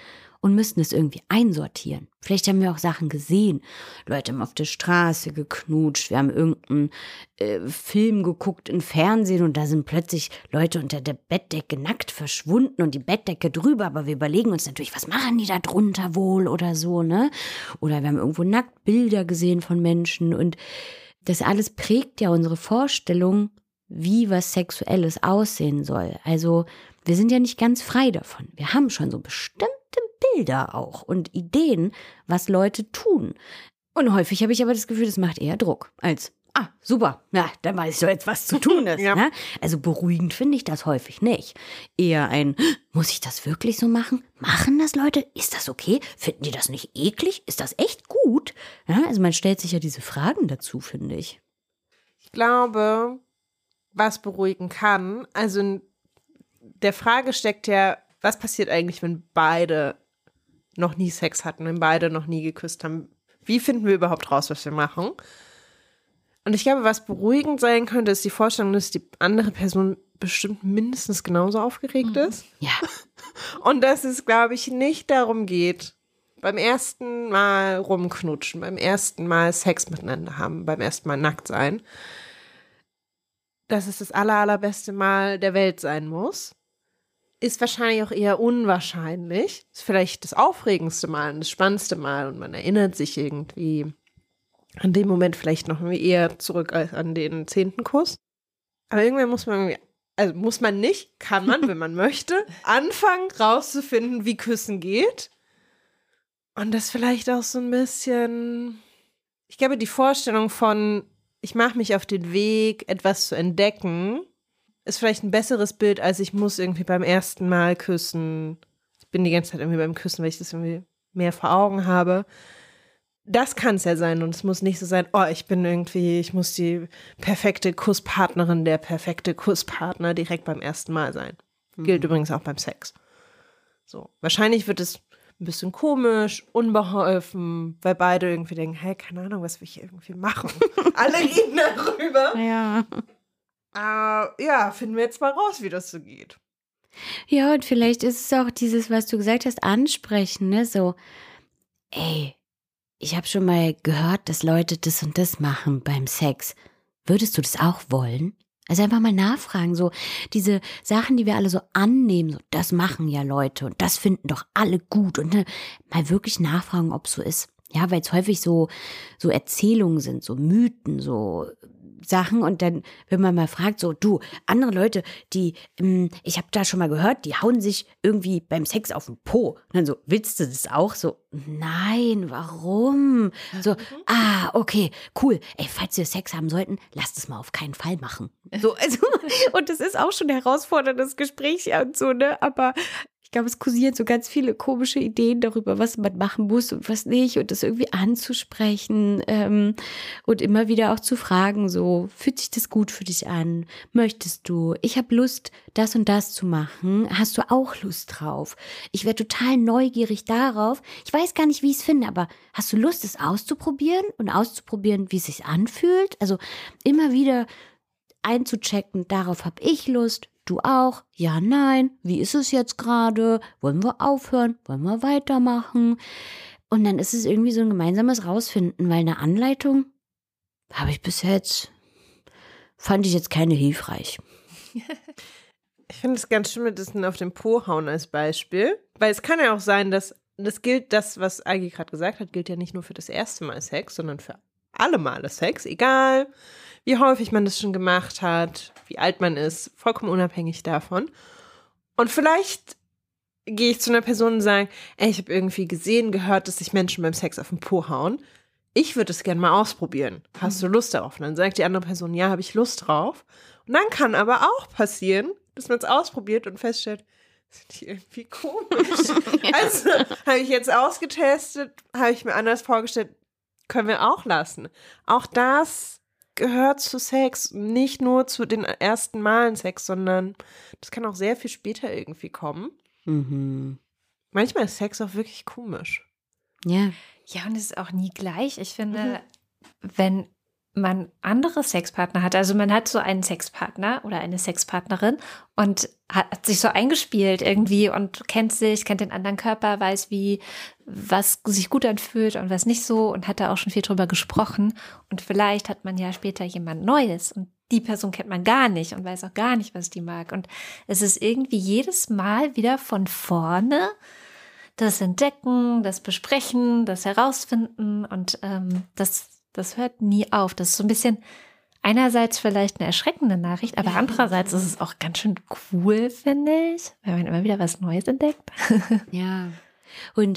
und müssten es irgendwie einsortieren. Vielleicht haben wir auch Sachen gesehen. Leute haben auf der Straße geknutscht, wir haben irgendeinen Film geguckt im Fernsehen und da sind plötzlich Leute unter der Bettdecke nackt verschwunden und die Bettdecke drüber, aber wir überlegen uns natürlich, was machen die da drunter wohl oder so, ne? Oder wir haben irgendwo Nacktbilder gesehen von Menschen und das alles prägt ja unsere Vorstellung, wie was Sexuelles aussehen soll. Also wir sind ja nicht ganz frei davon. Wir haben schon so bestimmte Bilder auch und Ideen, was Leute tun. Und häufig habe ich aber das Gefühl, das macht eher Druck als, super, ja, dann weiß ich doch jetzt, was zu tun ist. Ja. Ne? Also beruhigend finde ich das häufig nicht. Eher ein, muss ich das wirklich so machen? Machen das Leute? Ist das okay? Finden die das nicht eklig? Ist das echt gut? Ja, also man stellt sich ja diese Fragen dazu, finde ich. Ich glaube, was beruhigen kann, also in der Frage steckt ja, was passiert eigentlich, wenn beide noch nie Sex hatten, wenn beide noch nie geküsst haben? Wie finden wir überhaupt raus, was wir machen? Und ich glaube, was beruhigend sein könnte, ist die Vorstellung, dass die andere Person bestimmt mindestens genauso aufgeregt ist. Ja. Und dass es, glaube ich, nicht darum geht, beim ersten Mal rumknutschen, beim ersten Mal Sex miteinander haben, beim ersten Mal nackt sein, dass es das allerbeste Mal der Welt sein muss. Ist wahrscheinlich auch eher unwahrscheinlich. Ist vielleicht das aufregendste Mal und das spannendste Mal und man erinnert sich irgendwie an den Moment vielleicht noch eher zurück als an den 10. Kuss. Aber irgendwann muss man irgendwie, also muss man nicht, kann man, wenn man möchte, anfangen rauszufinden, wie Küssen geht. Und das vielleicht auch so ein bisschen, ich glaube, die Vorstellung von, ich mache mich auf den Weg, etwas zu entdecken, ist vielleicht ein besseres Bild, als ich muss irgendwie beim ersten Mal küssen. Ich bin die ganze Zeit irgendwie beim Küssen, weil ich das irgendwie mehr vor Augen habe. Das kann es ja sein und es muss nicht so sein, ich muss die perfekte Kusspartnerin, der perfekte Kusspartner direkt beim ersten Mal sein. Gilt übrigens auch beim Sex. So, wahrscheinlich wird es ein bisschen komisch, unbeholfen, weil beide irgendwie denken, hey, keine Ahnung, was will ich irgendwie machen. Alle reden darüber. Ja. Ja, finden wir jetzt mal raus, wie das so geht. Ja, und vielleicht ist es auch dieses, was du gesagt hast, ansprechen, ne? So, ey, ich habe schon mal gehört, dass Leute das und das machen beim Sex. Würdest du das auch wollen? Also einfach mal nachfragen, so diese Sachen, die wir alle so annehmen, so das machen ja Leute und das finden doch alle gut und ne, mal wirklich nachfragen, ob es so ist. Ja, weil es häufig so Erzählungen sind, so Mythen, so Sachen und dann, wenn man mal fragt, so du, andere Leute, die, ich habe da schon mal gehört, die hauen sich irgendwie beim Sex auf den Po. Und dann so, willst du das auch? So, nein, warum? So, okay, cool. Ey, falls wir Sex haben sollten, lasst es mal auf keinen Fall machen. So, also, und das ist auch schon ein herausforderndes Gespräch und so, ne, aber ich glaube, es kursieren so ganz viele komische Ideen darüber, was man machen muss und was nicht und das irgendwie anzusprechen und immer wieder auch zu fragen, so, fühlt sich das gut für dich an? Möchtest du? Ich habe Lust, das und das zu machen. Hast du auch Lust drauf? Ich wäre total neugierig darauf. Ich weiß gar nicht, wie ich es finde, aber hast du Lust, es auszuprobieren und auszuprobieren, wie es sich anfühlt? Also immer wieder einzuchecken, darauf habe ich Lust. Du auch? Ja, nein. Wie ist es jetzt gerade? Wollen wir aufhören? Wollen wir weitermachen? Und dann ist es irgendwie so ein gemeinsames Rausfinden, weil eine Anleitung habe ich bis jetzt, fand ich jetzt keine hilfreich. Ich finde es ganz schön mit das auf den Po hauen als Beispiel, weil es kann ja auch sein, dass das, was Agi gerade gesagt hat, gilt ja nicht nur für das erste Mal Sex, sondern für alle Male Sex, egal wie häufig man das schon gemacht hat, wie alt man ist, vollkommen unabhängig davon. Und vielleicht gehe ich zu einer Person und sage, ey, ich habe irgendwie gesehen, gehört, dass sich Menschen beim Sex auf den Po hauen. Ich würde es gerne mal ausprobieren. Hast du Lust darauf? Und dann sagt die andere Person, ja, habe ich Lust drauf. Und dann kann aber auch passieren, dass man es ausprobiert und feststellt, sind die irgendwie komisch. Also habe ich jetzt ausgetestet, habe ich mir anders vorgestellt, können wir auch lassen. Auch das gehört zu Sex, nicht nur zu den ersten Malen Sex, sondern das kann auch sehr viel später irgendwie kommen. Mhm. Manchmal ist Sex auch wirklich komisch. Ja. Ja, und es ist auch nie gleich. Ich finde, wenn man andere Sexpartner hat. Also man hat so einen Sexpartner oder eine Sexpartnerin und hat sich so eingespielt irgendwie und kennt den anderen Körper, weiß was sich gut anfühlt und was nicht so und hat da auch schon viel drüber gesprochen. Und vielleicht hat man ja später jemand Neues und die Person kennt man gar nicht und weiß auch gar nicht, was die mag. Und es ist irgendwie jedes Mal wieder von vorne das Entdecken, das Besprechen, das Herausfinden und das hört nie auf. Das ist so ein bisschen einerseits vielleicht eine erschreckende Nachricht, aber andererseits ist es auch ganz schön cool, finde ich, weil man immer wieder was Neues entdeckt. Ja, und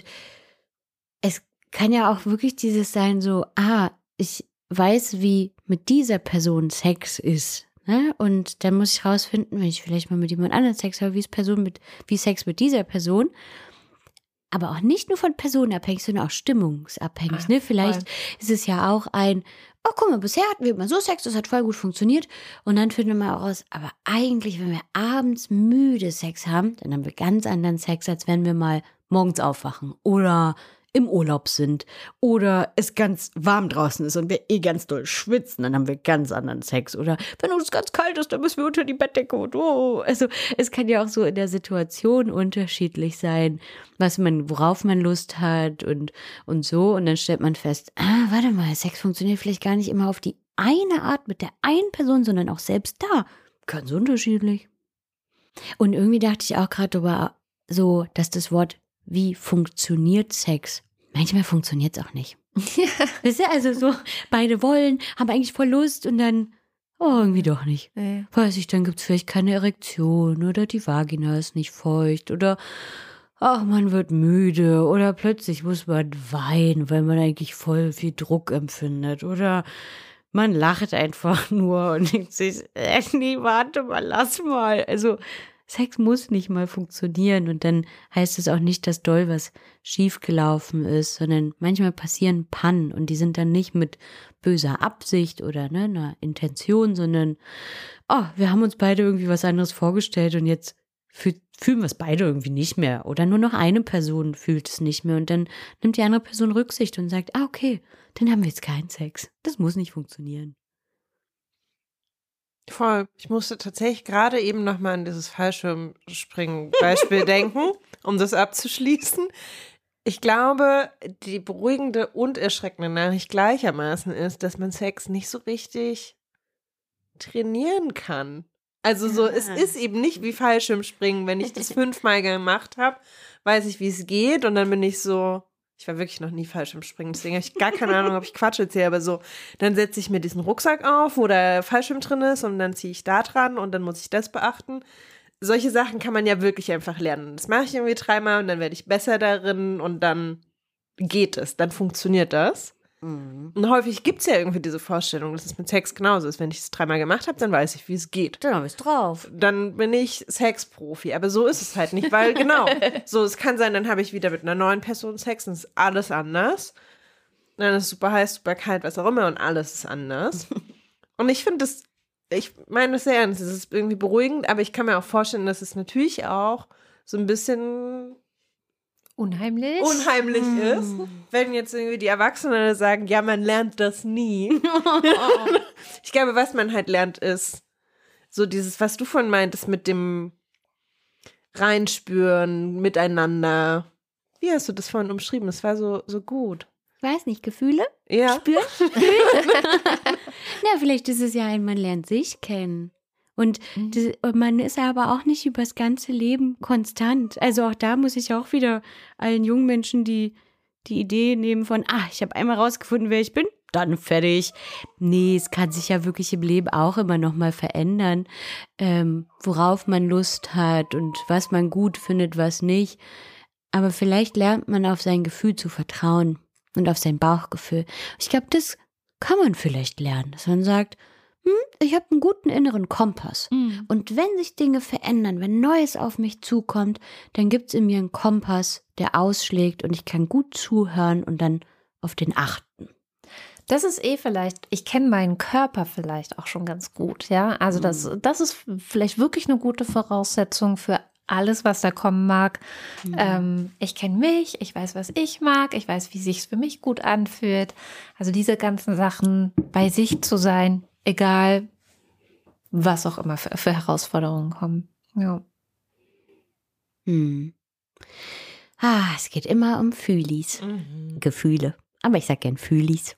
es kann ja auch wirklich dieses sein, so, ich weiß, wie mit dieser Person Sex ist. Ne? Und dann muss ich rausfinden, wenn ich vielleicht mal mit jemand anderem Sex habe, wie Sex mit dieser Person. Aber auch nicht nur von Personen abhängig, sondern auch stimmungsabhängig. Ne? Vielleicht ist es ja auch guck mal, bisher hatten wir immer so Sex, das hat voll gut funktioniert. Und dann finden wir mal raus, aber eigentlich, wenn wir abends müde Sex haben, dann haben wir ganz anderen Sex, als wenn wir mal morgens aufwachen oder im Urlaub sind oder es ganz warm draußen ist und wir ganz doll schwitzen, dann haben wir ganz anderen Sex. Oder wenn uns ganz kalt ist, dann müssen wir unter die Bettdecke und Also es kann ja auch so in der Situation unterschiedlich sein, worauf man Lust hat und so. Und dann stellt man fest, warte mal, Sex funktioniert vielleicht gar nicht immer auf die eine Art mit der einen Person, sondern auch selbst da. Ganz unterschiedlich. Und irgendwie dachte ich auch gerade darüber so, dass das Wort wie funktioniert Sex? Manchmal funktioniert es auch nicht. Ja. Wisst ihr, also so, beide wollen, haben eigentlich voll Lust und dann, irgendwie doch nicht. Ja. Weiß ich, dann gibt es vielleicht keine Erektion oder die Vagina ist nicht feucht oder man wird müde oder plötzlich muss man weinen, weil man eigentlich voll viel Druck empfindet oder man lacht einfach nur und denkt sich, nee, warte mal, lass mal. Also Sex muss nicht mal funktionieren und dann heißt es auch nicht, dass doll was schiefgelaufen ist, sondern manchmal passieren Pannen und die sind dann nicht mit böser Absicht oder einer Intention, sondern wir haben uns beide irgendwie was anderes vorgestellt und jetzt fühlen wir es beide irgendwie nicht mehr oder nur noch eine Person fühlt es nicht mehr und dann nimmt die andere Person Rücksicht und sagt, okay, dann haben wir jetzt keinen Sex. Das muss nicht funktionieren. Voll. Ich musste tatsächlich gerade eben nochmal an dieses Fallschirmspringen-Beispiel denken, um das abzuschließen. Ich glaube, die beruhigende und erschreckende Nachricht gleichermaßen ist, dass man Sex nicht so richtig trainieren kann. Also so, es ist eben nicht wie Fallschirmspringen. Wenn ich das 5-mal gemacht habe, weiß ich, wie es geht und dann bin ich so... Ich war wirklich noch nie Fallschirmspringen, deswegen habe ich gar keine Ahnung, ob ich Quatsch erzähle, aber so, dann setze ich mir diesen Rucksack auf, wo der Fallschirm drin ist und dann ziehe ich da dran und dann muss ich das beachten. Solche Sachen kann man ja wirklich einfach lernen. Das mache ich irgendwie 3-mal und dann werde ich besser darin und dann geht es, dann funktioniert das. Mhm. Und häufig gibt es ja irgendwie diese Vorstellung, dass es mit Sex genauso ist. Wenn ich es 3-mal gemacht habe, dann weiß ich, wie es geht. Dann habe ich es drauf. Dann bin ich Sexprofi. Aber so ist es halt nicht, weil genau, so es kann sein, dann habe ich wieder mit einer neuen Person Sex und es ist alles anders. Dann ist es super heiß, super kalt, was auch immer und alles ist anders. Und ich finde das, ich meine das sehr ernst, es ist irgendwie beruhigend, aber ich kann mir auch vorstellen, dass es natürlich auch so ein bisschen unheimlich ist, wenn jetzt irgendwie die Erwachsenen sagen, ja, man lernt das nie. Ich glaube, was man halt lernt, ist so dieses, was du vorhin meintest, mit dem Reinspüren, miteinander. Wie hast du das vorhin umschrieben? Das war so gut. Ich weiß nicht, Gefühle? Ja. Spüren? Vielleicht ist es ja man lernt sich kennen. Und man ist aber auch nicht übers ganze Leben konstant. Also auch da muss ich auch wieder allen jungen Menschen die Idee nehmen von, ich habe einmal rausgefunden, wer ich bin, dann fertig. Nee, es kann sich ja wirklich im Leben auch immer noch mal verändern, worauf man Lust hat und was man gut findet, was nicht. Aber vielleicht lernt man auf sein Gefühl zu vertrauen und auf sein Bauchgefühl. Ich glaube, das kann man vielleicht lernen, dass man sagt, ich habe einen guten inneren Kompass. Und wenn sich Dinge verändern, wenn Neues auf mich zukommt, dann gibt es in mir einen Kompass, der ausschlägt und ich kann gut zuhören und dann auf den achten. Das ist vielleicht, ich kenne meinen Körper vielleicht auch schon ganz gut, ja. Also das ist vielleicht wirklich eine gute Voraussetzung für alles, was da kommen mag. Ich kenne mich, ich weiß, was ich mag, ich weiß, wie sich's für mich gut anfühlt. Also diese ganzen Sachen, bei sich zu sein, egal was auch immer für Herausforderungen kommen. Ja. Es geht immer um Fühlis. Gefühle. Aber ich sag gern Fühlis.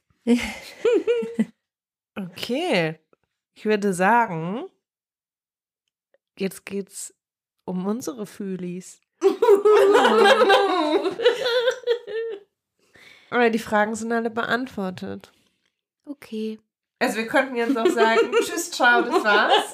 Okay. Ich würde sagen, jetzt geht's um unsere Fühlis. Aber die Fragen sind alle beantwortet. Okay. Also wir könnten jetzt auch sagen, tschüss, ciao, das war's.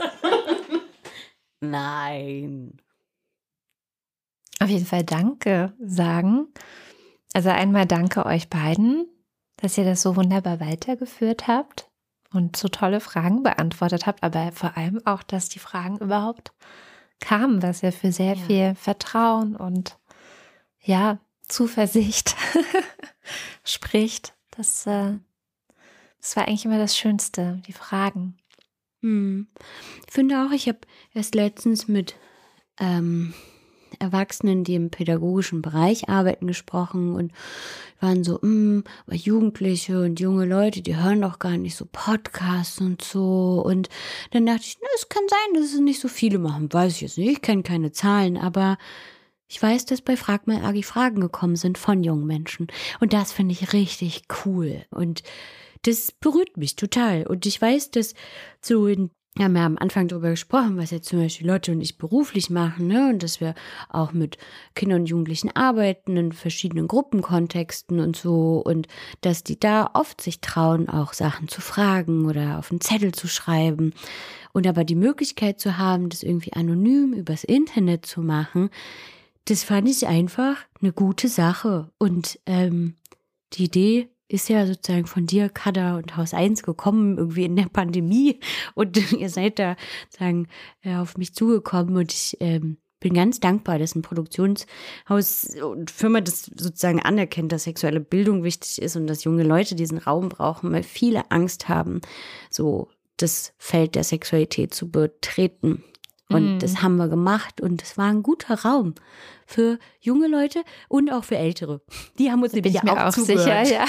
Nein. Auf jeden Fall danke sagen. Also einmal danke euch beiden, dass ihr das so wunderbar weitergeführt habt und so tolle Fragen beantwortet habt, aber vor allem auch, dass die Fragen überhaupt kamen, was ja für sehr viel Vertrauen und Zuversicht spricht. Das war eigentlich immer das Schönste, die Fragen. Ich finde auch, ich habe erst letztens mit Erwachsenen, die im pädagogischen Bereich arbeiten, gesprochen und waren so, aber Jugendliche und junge Leute, die hören doch gar nicht so Podcasts und so. Und dann dachte ich, es kann sein, dass es nicht so viele machen. Weiß ich jetzt nicht, ich kenne keine Zahlen, aber ich weiß, dass bei Frag mal Agi Fragen gekommen sind von jungen Menschen. Und das finde ich richtig cool. Und das berührt mich total. Und ich weiß, dass so wir haben ja am Anfang darüber gesprochen, was jetzt zum Beispiel Lotte und ich beruflich machen, ne? Und dass wir auch mit Kindern und Jugendlichen arbeiten in verschiedenen Gruppenkontexten und so. Und dass die da oft sich trauen, auch Sachen zu fragen oder auf einen Zettel zu schreiben. Und aber die Möglichkeit zu haben, das irgendwie anonym übers Internet zu machen, das fand ich einfach eine gute Sache. Und die Idee ist ja sozusagen von dir, Kada und Haus 1 gekommen, irgendwie in der Pandemie. Und ihr seid da sozusagen auf mich zugekommen. Und ich bin ganz dankbar, dass ein Produktionshaus und Firma das sozusagen anerkennt, dass sexuelle Bildung wichtig ist und dass junge Leute diesen Raum brauchen, weil viele Angst haben, so das Feld der Sexualität zu betreten. Und das haben wir gemacht und es war ein guter Raum für junge Leute und auch für Ältere. Die haben uns nämlich auch zugehört. Sicher, ja.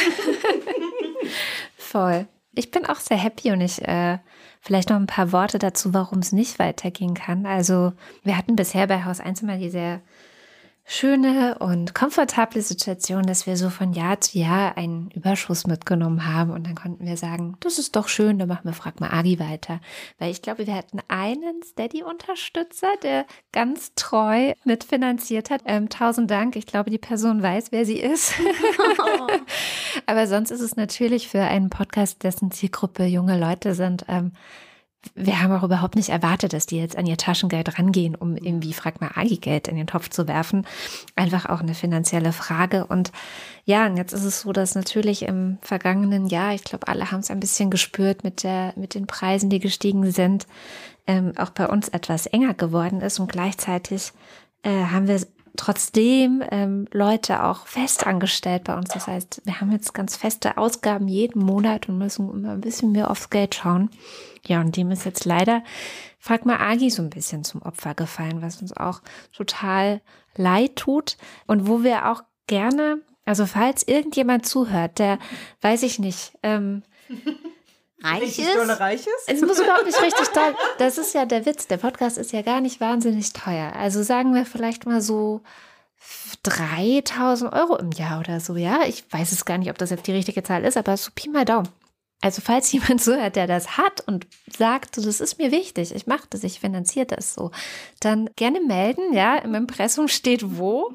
Voll. Ich bin auch sehr happy und ich vielleicht noch ein paar Worte dazu, warum es nicht weitergehen kann. Also wir hatten bisher bei Haus 1 immer die sehr schöne und komfortable Situation, dass wir so von Jahr zu Jahr einen Überschuss mitgenommen haben und dann konnten wir sagen, das ist doch schön, dann machen wir Frag mal Agi weiter. Weil ich glaube, wir hatten einen Steady-Unterstützer, der ganz treu mitfinanziert hat. 1000 Dank, ich glaube, die Person weiß, wer sie ist. Aber sonst ist es natürlich für einen Podcast, dessen Zielgruppe junge Leute sind, wir haben auch überhaupt nicht erwartet, dass die jetzt an ihr Taschengeld rangehen, um irgendwie Frag mal Agi Geld in den Topf zu werfen. Einfach auch eine finanzielle Frage. Und ja, und jetzt ist es so, dass natürlich im vergangenen Jahr, ich glaube, alle haben es ein bisschen gespürt mit den Preisen, die gestiegen sind, auch bei uns etwas enger geworden ist. Und gleichzeitig haben wir trotzdem Leute auch fest angestellt bei uns. Das heißt, wir haben jetzt ganz feste Ausgaben jeden Monat und müssen immer ein bisschen mehr aufs Geld schauen. Ja, und dem ist jetzt leider Frag mal Agi so ein bisschen zum Opfer gefallen, was uns auch total leid tut und wo wir auch gerne, also falls irgendjemand zuhört, der, weiß ich nicht, reich ist. Es muss überhaupt nicht richtig toll. Das ist ja der Witz. Der Podcast ist ja gar nicht wahnsinnig teuer. Also sagen wir vielleicht mal so 3.000 Euro im Jahr oder so, ja. Ich weiß es gar nicht, ob das jetzt die richtige Zahl ist, aber so Pi mal Daumen. Also falls jemand zuhört, der das hat und sagt, das ist mir wichtig, ich mache das, ich finanziere das so, dann gerne melden, ja, im Impressum steht wo.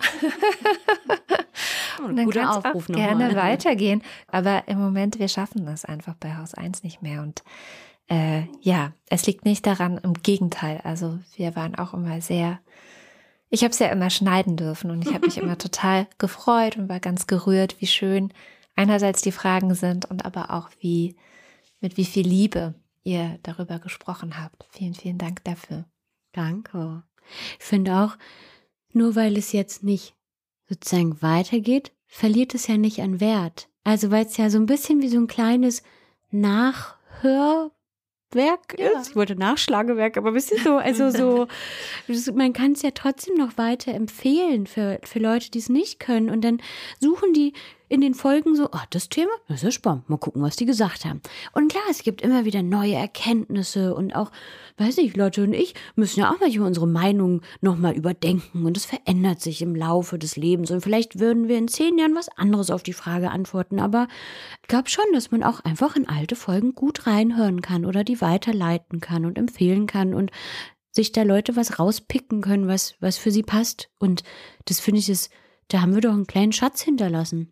Und dann kann es auch gerne weitergehen. Aber im Moment, wir schaffen das einfach bei Haus 1 nicht mehr. Und es liegt nicht daran, im Gegenteil. Also wir waren auch immer ich habe es ja immer schneiden dürfen und ich habe mich immer total gefreut und war ganz gerührt, wie schön einerseits die Fragen sind und aber auch mit wie viel Liebe ihr darüber gesprochen habt. Vielen, vielen Dank dafür. Danke. Ich finde auch, nur weil es jetzt nicht sozusagen weitergeht, verliert es ja nicht an Wert. Also weil es ja so ein bisschen wie so ein kleines Nachhörprogramm ist. Ich wollte Nachschlagewerk, aber ein bisschen so, also so, man kann es ja trotzdem noch weiter empfehlen für Leute, die es nicht können. Und dann suchen die in den Folgen so, das Thema, das ist ja spannend, mal gucken, was die gesagt haben. Und klar, es gibt immer wieder neue Erkenntnisse und auch, weiß ich, Leute und ich müssen ja auch manchmal unsere Meinung nochmal überdenken und es verändert sich im Laufe des Lebens und vielleicht würden wir in 10 Jahren was anderes auf die Frage antworten, aber ich glaube schon, dass man auch einfach in alte Folgen gut reinhören kann oder die weiterleiten kann und empfehlen kann und sich da Leute was rauspicken können, was für sie passt. Und das finde ich, da haben wir doch einen kleinen Schatz hinterlassen.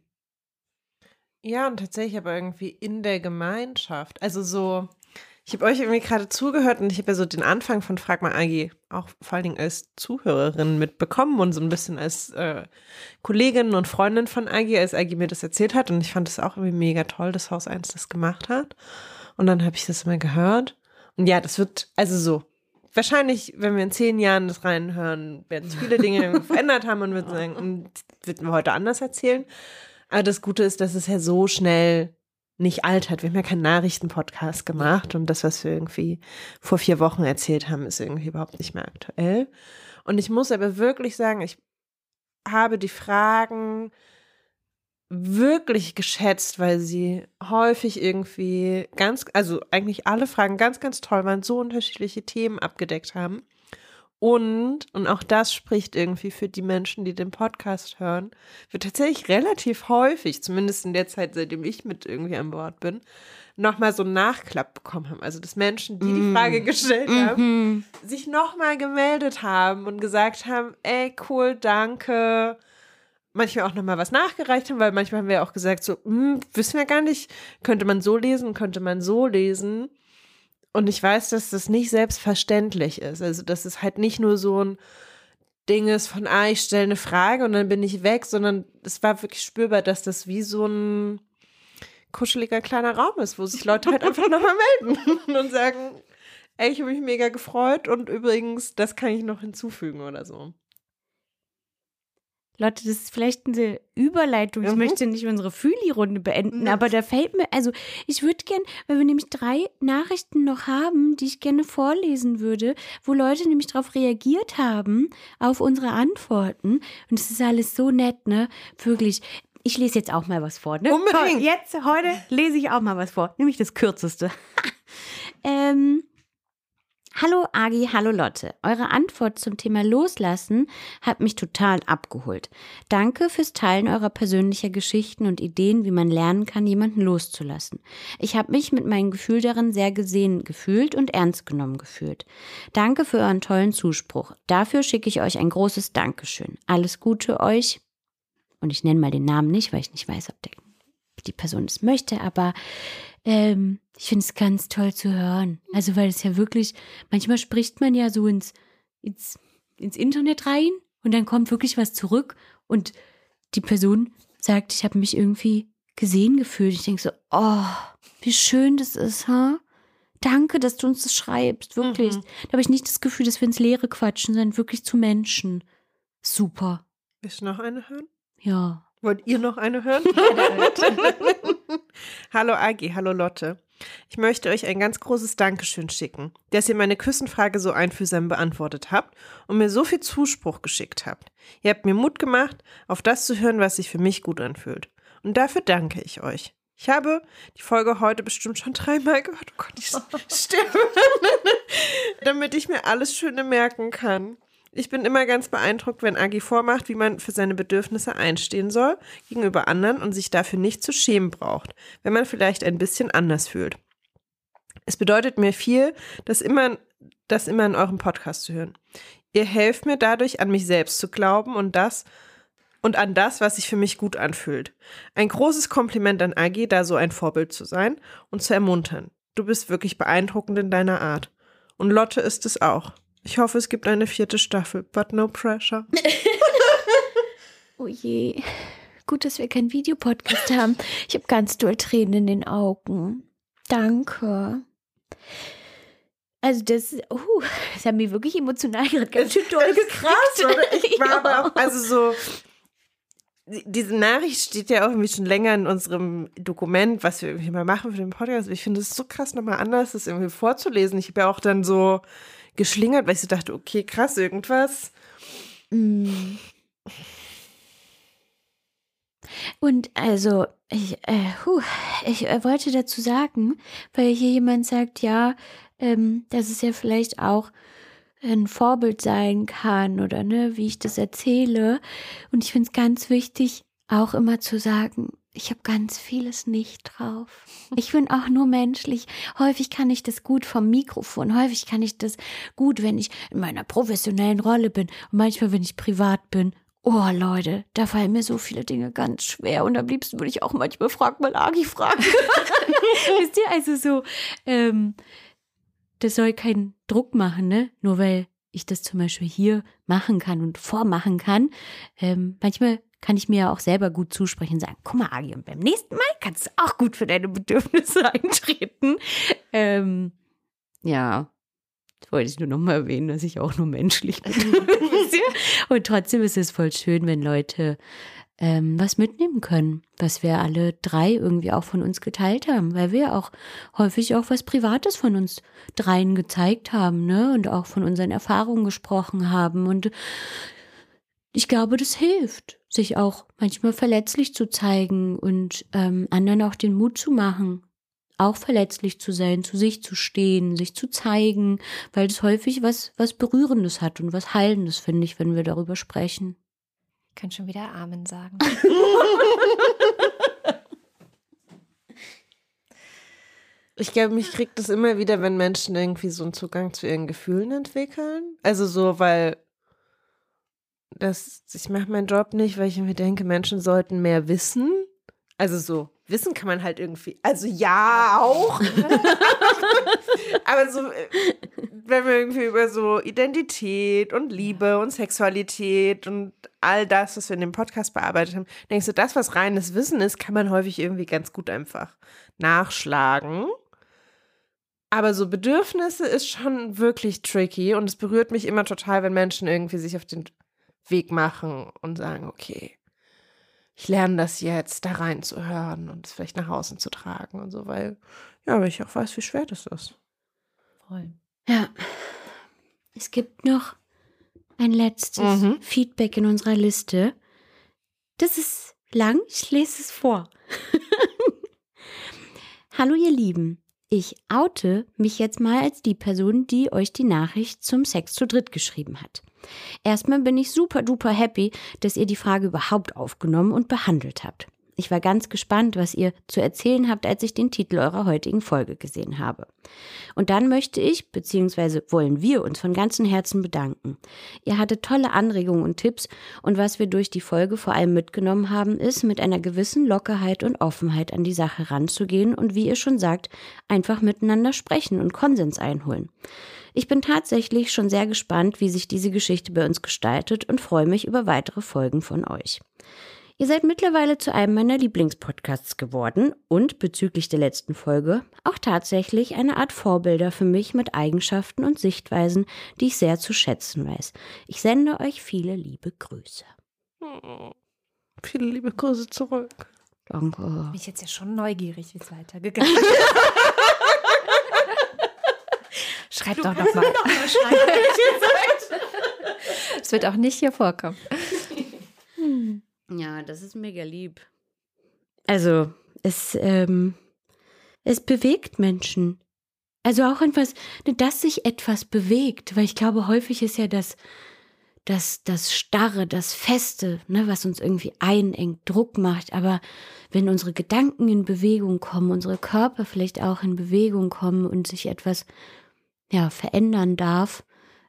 Ja, und tatsächlich aber irgendwie in der Gemeinschaft. Also so, ich habe euch irgendwie gerade zugehört und ich habe ja so den Anfang von Frag mal Agi auch vor allen Dingen als Zuhörerin mitbekommen und so ein bisschen als Kollegin und Freundin von Agi, als Agi mir das erzählt hat. Und ich fand es auch irgendwie mega toll, dass Haus 1 das gemacht hat. Und dann habe ich das immer gehört. Und ja, das wird, also so, wahrscheinlich, wenn wir in 10 Jahren das reinhören, werden sich viele Dinge verändert haben und würden wir heute anders erzählen. Aber das Gute ist, dass es ja so schnell nicht altert. Wir haben ja keinen Nachrichtenpodcast gemacht und das, was wir irgendwie vor 4 Wochen erzählt haben, ist irgendwie überhaupt nicht mehr aktuell. Und ich muss aber wirklich sagen, ich habe die Fragen wirklich geschätzt, weil sie häufig irgendwie also eigentlich alle Fragen ganz, ganz toll waren, so unterschiedliche Themen abgedeckt haben. Und auch das spricht irgendwie für die Menschen, die den Podcast hören, wir tatsächlich relativ häufig, zumindest in der Zeit, seitdem ich mit irgendwie an Bord bin, nochmal so einen Nachklapp bekommen haben. Also, dass Menschen, die die Frage gestellt haben, sich nochmal gemeldet haben und gesagt haben, ey, cool, danke. Manchmal auch nochmal was nachgereicht haben, weil manchmal haben wir auch gesagt, so, wissen wir gar nicht, könnte man so lesen, könnte man so lesen. Und ich weiß, dass das nicht selbstverständlich ist. Also, dass es halt nicht nur so ein Ding ist von, ich stelle eine Frage und dann bin ich weg, sondern es war wirklich spürbar, dass das wie so ein kuscheliger kleiner Raum ist, wo sich Leute halt einfach nochmal melden und sagen, ey, ich habe mich mega gefreut und übrigens, das kann ich noch hinzufügen oder so. Leute, das ist vielleicht eine Überleitung. Ich möchte nicht unsere Fühli-Runde beenden, aber da fällt mir, also ich würde gern, weil wir nämlich 3 Nachrichten noch haben, die ich gerne vorlesen würde, wo Leute nämlich darauf reagiert haben, auf unsere Antworten. Und es ist alles so nett, ne? Wirklich. Ich lese jetzt auch mal was vor, ne? Unbedingt. Heute lese ich auch mal was vor, nämlich das Kürzeste. Hallo Agi, hallo Lotte. Eure Antwort zum Thema Loslassen hat mich total abgeholt. Danke fürs Teilen eurer persönlichen Geschichten und Ideen, wie man lernen kann, jemanden loszulassen. Ich habe mich mit meinem Gefühl darin sehr gesehen gefühlt und ernst genommen gefühlt. Danke für euren tollen Zuspruch. Dafür schicke ich euch ein großes Dankeschön. Alles Gute euch. Und ich nenne mal den Namen nicht, weil ich nicht weiß, ob die Person es möchte, aber ich finde es ganz toll zu hören. Also, weil es ja wirklich, manchmal spricht man ja so ins Internet rein und dann kommt wirklich was zurück und die Person sagt, ich habe mich irgendwie gesehen gefühlt. Ich denke so, wie schön das ist, ha? Danke, dass du uns das schreibst, wirklich. Da habe ich nicht das Gefühl, dass wir ins Leere quatschen, sondern wirklich zu Menschen. Super. Willst du noch eine hören? Ja. Wollt ihr noch eine hören? Hallo Agi, hallo Lotte. Ich möchte euch ein ganz großes Dankeschön schicken, dass ihr meine Küssenfrage so einfühlsam beantwortet habt und mir so viel Zuspruch geschickt habt. Ihr habt mir Mut gemacht, auf das zu hören, was sich für mich gut anfühlt. Und dafür danke ich euch. Ich habe die Folge heute bestimmt schon 3-mal gehört. Oh Gott, ich sterbe. Damit ich mir alles Schöne merken kann. Ich bin immer ganz beeindruckt, wenn Agi vormacht, wie man für seine Bedürfnisse einstehen soll gegenüber anderen und sich dafür nicht zu schämen braucht, wenn man vielleicht ein bisschen anders fühlt. Es bedeutet mir viel, das immer in eurem Podcast zu hören. Ihr helft mir dadurch, an mich selbst zu glauben und an das, was sich für mich gut anfühlt. Ein großes Kompliment an Agi, da so ein Vorbild zu sein und zu ermuntern. Du bist wirklich beeindruckend in deiner Art. Und Lotte ist es auch. Ich hoffe, es gibt eine 4. Staffel, but no pressure. Oh je, gut, dass wir keinen Videopodcast haben. Ich habe ganz doll Tränen in den Augen. Danke. Also das hat mich wirklich emotional gerade ganz schön doll gekratzt. Krass, oder? Ich war aber auch, also so, diese Nachricht steht ja auch irgendwie schon länger in unserem Dokument, was wir irgendwie mal machen für den Podcast. Ich finde es so krass, nochmal anders, das irgendwie vorzulesen. Ich habe ja auch dann so geschlingert, weil ich so dachte, okay, krass, irgendwas. Und also, ich wollte dazu sagen, weil hier jemand sagt, ja, dass es ja vielleicht auch ein Vorbild sein kann oder ne, wie ich das erzähle. Und ich finde es ganz wichtig, auch immer zu sagen, ich habe ganz vieles nicht drauf. Ich bin auch nur menschlich. Häufig kann ich das gut vom Mikrofon. Häufig kann ich das gut, wenn ich in meiner professionellen Rolle bin. Und manchmal, wenn ich privat bin. Oh, Leute, da fallen mir so viele Dinge ganz schwer. Und am liebsten würde ich auch manchmal Frag mal Agi fragen. Wisst ihr, also so, das soll keinen Druck machen, ne? Nur weil ich das zum Beispiel hier machen kann und vormachen kann. Manchmal kann ich mir ja auch selber gut zusprechen und sagen, guck mal, Agi, und beim nächsten Mal kannst du auch gut für deine Bedürfnisse eintreten. Ja, das wollte ich nur noch mal erwähnen, dass ich auch nur menschlich bin. Und trotzdem ist es voll schön, wenn Leute was mitnehmen können, was wir alle drei irgendwie auch von uns geteilt haben, weil wir auch häufig auch was Privates von uns dreien gezeigt haben, ne, und auch von unseren Erfahrungen gesprochen haben. Und ich glaube, das hilft, sich auch manchmal verletzlich zu zeigen und anderen auch den Mut zu machen, auch verletzlich zu sein, zu sich zu stehen, sich zu zeigen, weil das häufig was Berührendes hat und was Heilendes, finde ich, wenn wir darüber sprechen. Ich kann schon wieder Amen sagen. Ich glaube, mich kriegt das immer wieder, wenn Menschen irgendwie so einen Zugang zu ihren Gefühlen entwickeln. Also so, weil ich mache meinen Job nicht, weil ich mir denke, Menschen sollten mehr wissen. Also so, wissen kann man halt irgendwie, also ja auch. Aber so, wenn wir irgendwie über so Identität und Liebe und Sexualität und all das, was wir in dem Podcast bearbeitet haben, denkst du, das, was reines Wissen ist, kann man häufig irgendwie ganz gut einfach nachschlagen. Aber so Bedürfnisse ist schon wirklich tricky und es berührt mich immer total, wenn Menschen irgendwie sich auf den Weg machen und sagen, okay, ich lerne das jetzt, da reinzuhören und es vielleicht nach außen zu tragen und so, weil ich auch weiß, wie schwer das ist. Voll. Ja, es gibt noch ein letztes Feedback in unserer Liste. Das ist lang, ich lese es vor. Hallo ihr Lieben, ich oute mich jetzt mal als die Person, die euch die Nachricht zum Sex zu dritt geschrieben hat. Erstmal bin ich super duper happy, dass ihr die Frage überhaupt aufgenommen und behandelt habt. Ich war ganz gespannt, was ihr zu erzählen habt, als ich den Titel eurer heutigen Folge gesehen habe. Und dann möchte ich, beziehungsweise wollen wir uns von ganzem Herzen bedanken. Ihr hattet tolle Anregungen und Tipps und was wir durch die Folge vor allem mitgenommen haben, ist, mit einer gewissen Lockerheit und Offenheit an die Sache ranzugehen und wie ihr schon sagt, einfach miteinander sprechen und Konsens einholen. Ich bin tatsächlich schon sehr gespannt, wie sich diese Geschichte bei uns gestaltet und freue mich über weitere Folgen von euch. Ihr seid mittlerweile zu einem meiner Lieblingspodcasts geworden und bezüglich der letzten Folge auch tatsächlich eine Art Vorbilder für mich mit Eigenschaften und Sichtweisen, die ich sehr zu schätzen weiß. Ich sende euch viele liebe Grüße. Viele liebe Grüße zurück. Danke. Bin ich jetzt ja schon neugierig, wie es weitergegangen ist. Schreibt doch noch mal. Es wird auch nicht hier vorkommen. Ja, das ist mega lieb. Also, es bewegt Menschen. Also auch etwas, dass sich etwas bewegt, weil ich glaube, häufig ist ja das Starre, das Feste, ne, was uns irgendwie einengt, Druck macht. Aber wenn unsere Gedanken in Bewegung kommen, unsere Körper vielleicht auch in Bewegung kommen und sich etwas verändern darf,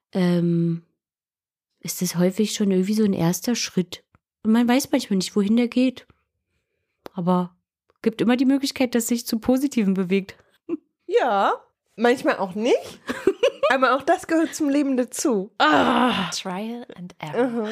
ist das häufig schon irgendwie so ein erster Schritt. Und man weiß manchmal nicht, wohin der geht. Aber es gibt immer die Möglichkeit, dass sich zu Positiven bewegt. Ja, manchmal auch nicht. Aber auch das gehört zum Leben dazu. Trial and Error.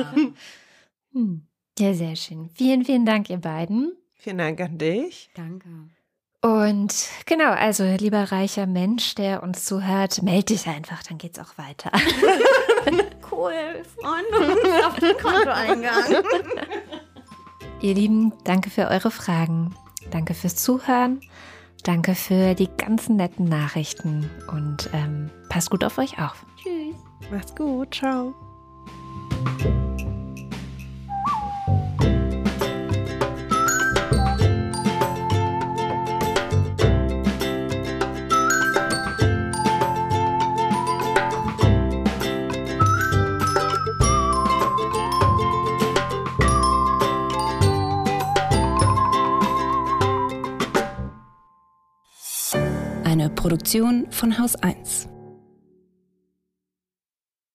Ja, sehr schön. Vielen, vielen Dank, ihr beiden. Vielen Dank an dich. Danke. Und genau, also lieber reicher Mensch, der uns zuhört, melde dich einfach, dann geht's auch weiter. Cool, Freunde, auf den Kontoeingang. Ihr Lieben, danke für eure Fragen. Danke fürs Zuhören. Danke für die ganzen netten Nachrichten. Und passt gut auf euch auf. Tschüss. Macht's gut. Ciao. Eine Produktion von Haus 1.